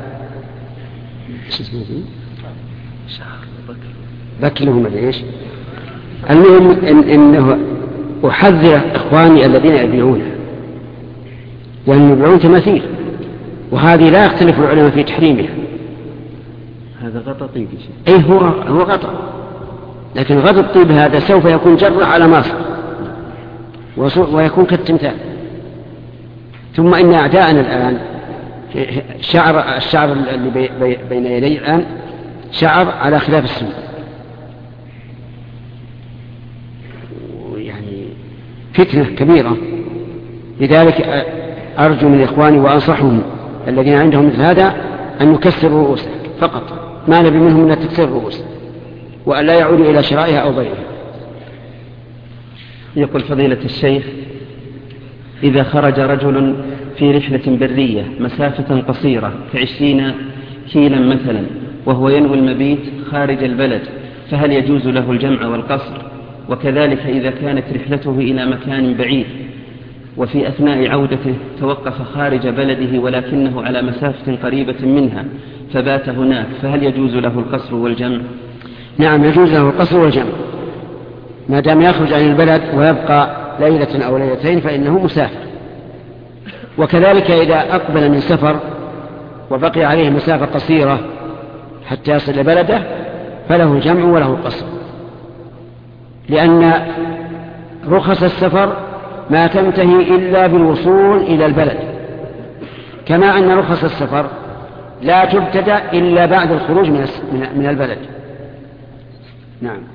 A: بكلهم ليش. المهم إنه أحذر إخواني الذين يبيعونها، لأن يبيعون تماثيل، وهذه لا يختلف العلماء في تحريمها.
B: هذا غطى طيب يا شيخ.
A: أي هو غطى، لكن غطى الطيب هذا سوف يكون جرة على ماصر ويكون كالتمثال. ثم إن أعداءنا الآن الشعر اللي بين يدي الآن شعر على خلاف السنة، يعني فتنة كبيرة. لذلك أرجو من إخواني وأنصحهم الذين عندهم مثل هذا أن يكسروا رؤوسه فقط، ما نبي منهم أن تكسر الرؤوس، وأن لا يعودوا إلى شرائها أو بيعها.
B: يقول فضيلة الشيخ: إذا خرج رجل في رحلة برية مسافة قصيرة ك20 كيلا مثلا، وهو ينوي المبيت خارج البلد، فهل يجوز له الجمع والقصر؟ وكذلك إذا كانت رحلته إلى مكان بعيد وفي أثناء عودته توقف خارج بلده ولكنه على مسافة قريبة منها فبات هناك، فهل يجوز له القصر والجمع؟
A: نعم، يجوز له القصر والجمع ما دام يخرج عن البلد ويبقى ليلة أو ليلتين فإنه مسافر. وكذلك إذا أقبل من سفر وبقي عليه مسافة قصيرة حتى يصل بلده فله الجمع وله القصر، لأن رخص السفر ما تنتهي إلا بالوصول إلى البلد، كما أن رخص السفر لا تبتدأ إلا بعد الخروج من البلد. نعم.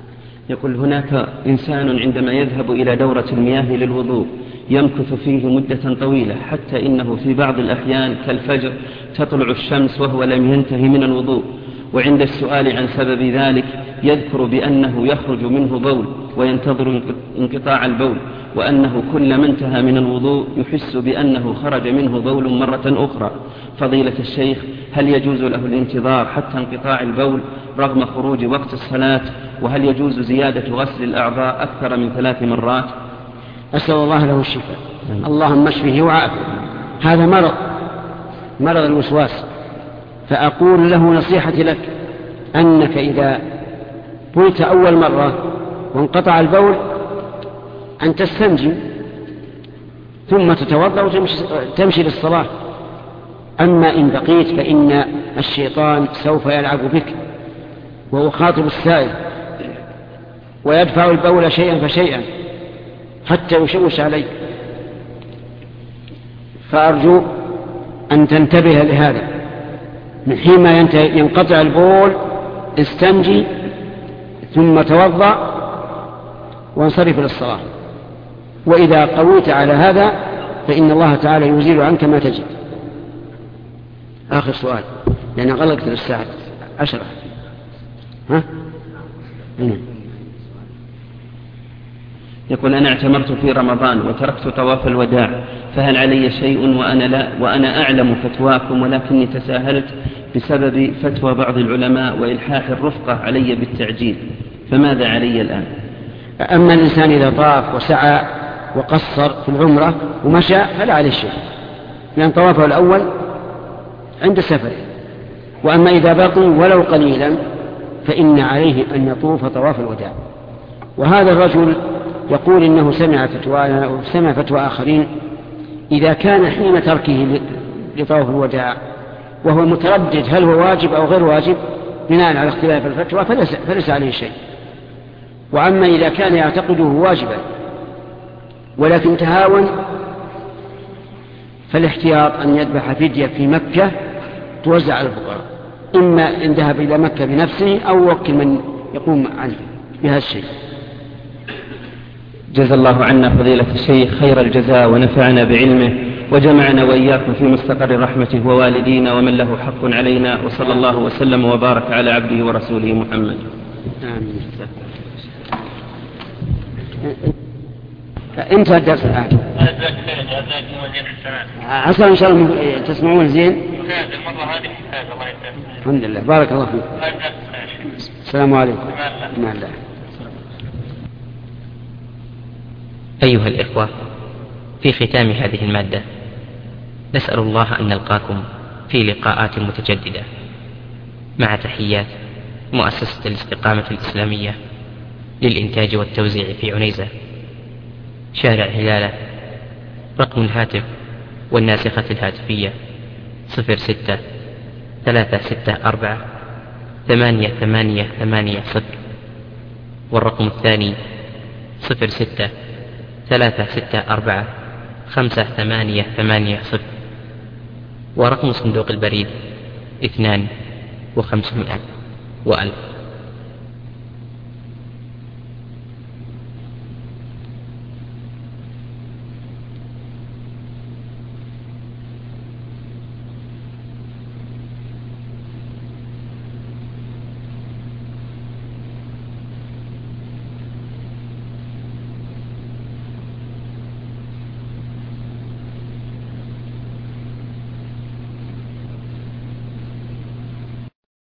B: يقول هناك إنسان عندما يذهب إلى دورة المياه للوضوء يمكث فيه مدة طويلة، حتى إنه في بعض الأحيان كالفجر تطلع الشمس وهو لم ينتهي من الوضوء، وعند السؤال عن سبب ذلك يذكر بأنه يخرج منه بول وينتظر انقطاع البول، وأنه كلما انتهى من الوضوء يحس بأنه خرج منه بول مرة أخرى. فضيلة الشيخ، هل يجوز له الانتظار حتى انقطاع البول رغم خروج وقت الصلاة؟ وهل يجوز زيادة غسل الأعضاء أكثر من 3 مرات؟
A: أسأل الله له الشفاء. اللهم اشفه وعافه. هذا مرض الوسواس. فأقول له نصيحتي لك أنك إذا بلت أول مرة وانقطع البول أن تستنجي ثم تتوضأ وتمشي للصلاة. أما إن بقيت فإن الشيطان سوف يلعب بك ويخاطب السائل ويدفع البول شيئا فشيئا حتى يشوش عليك. فأرجو أن تنتبه لهذا. من حين ما ينقطع البول استنجي ثم توضأ وانصرف للصلاة. وإذا قويت على هذا فإن الله تعالى يزيل عنك ما تجد. آخر سؤال لأن غلقت للساعة 10.
B: يقول أنا اعتمرت في رمضان وتركت طواف الوداع، فهل علي شيء وأنا أعلم فتواكم، ولكني تساهلت بسبب فتوى بعض العلماء وإلحاح الرفقة علي بالتعجيل، فماذا علي الآن؟
A: أما الإنسان إذا طاف وسعى وقصر في العمرة ومشى فلا عليه شيء، لأن طوافه الأول عند سفره. وأما إذا بقي ولو قليلا فإن عليه أن يطوف طواف الوداع. وهذا الرجل يقول إنه سمع فتوى آخرين إذا كان حين تركه لطواف الوداع وهو متردد هل هو واجب أو غير واجب بناء على اختلاف الفتوى فليس عليه شيء. وأما إذا كان يعتقده واجبا ولكن تهاون فالاحتياط أن يذبح فدية في مكة توزع على الفقراء، إما إن ذهب إلى مكة بنفسه أو وكل من يقوم عنه بهذا الشيء.
B: جزا الله عنا فضيلة الشيخ خير الجزاء ونفعنا بعلمه وجمعنا وإياكم في مستقر رحمته ووالدينا ومن له حق علينا، وصلى الله وسلم وبارك على عبده ورسوله محمد.
A: آمين. انتهى الدرس الآن. عسى إن شاء الله تسمعون زين. الحمد لله. بارك الله فيك. السلام عليكم. مع الله.
D: أيها الإخوة، في ختام هذه المادة نسأل الله أن نلقاكم في لقاءات متجددة، مع تحيات مؤسسة الاستقامة الإسلامية للإنتاج والتوزيع في عنيزة، شارع هلالة. رقم الهاتف والناسخة الهاتفية 06-364-8880، والرقم الثاني 06-364-5880، ورقم صندوق البريد 5200 و1000.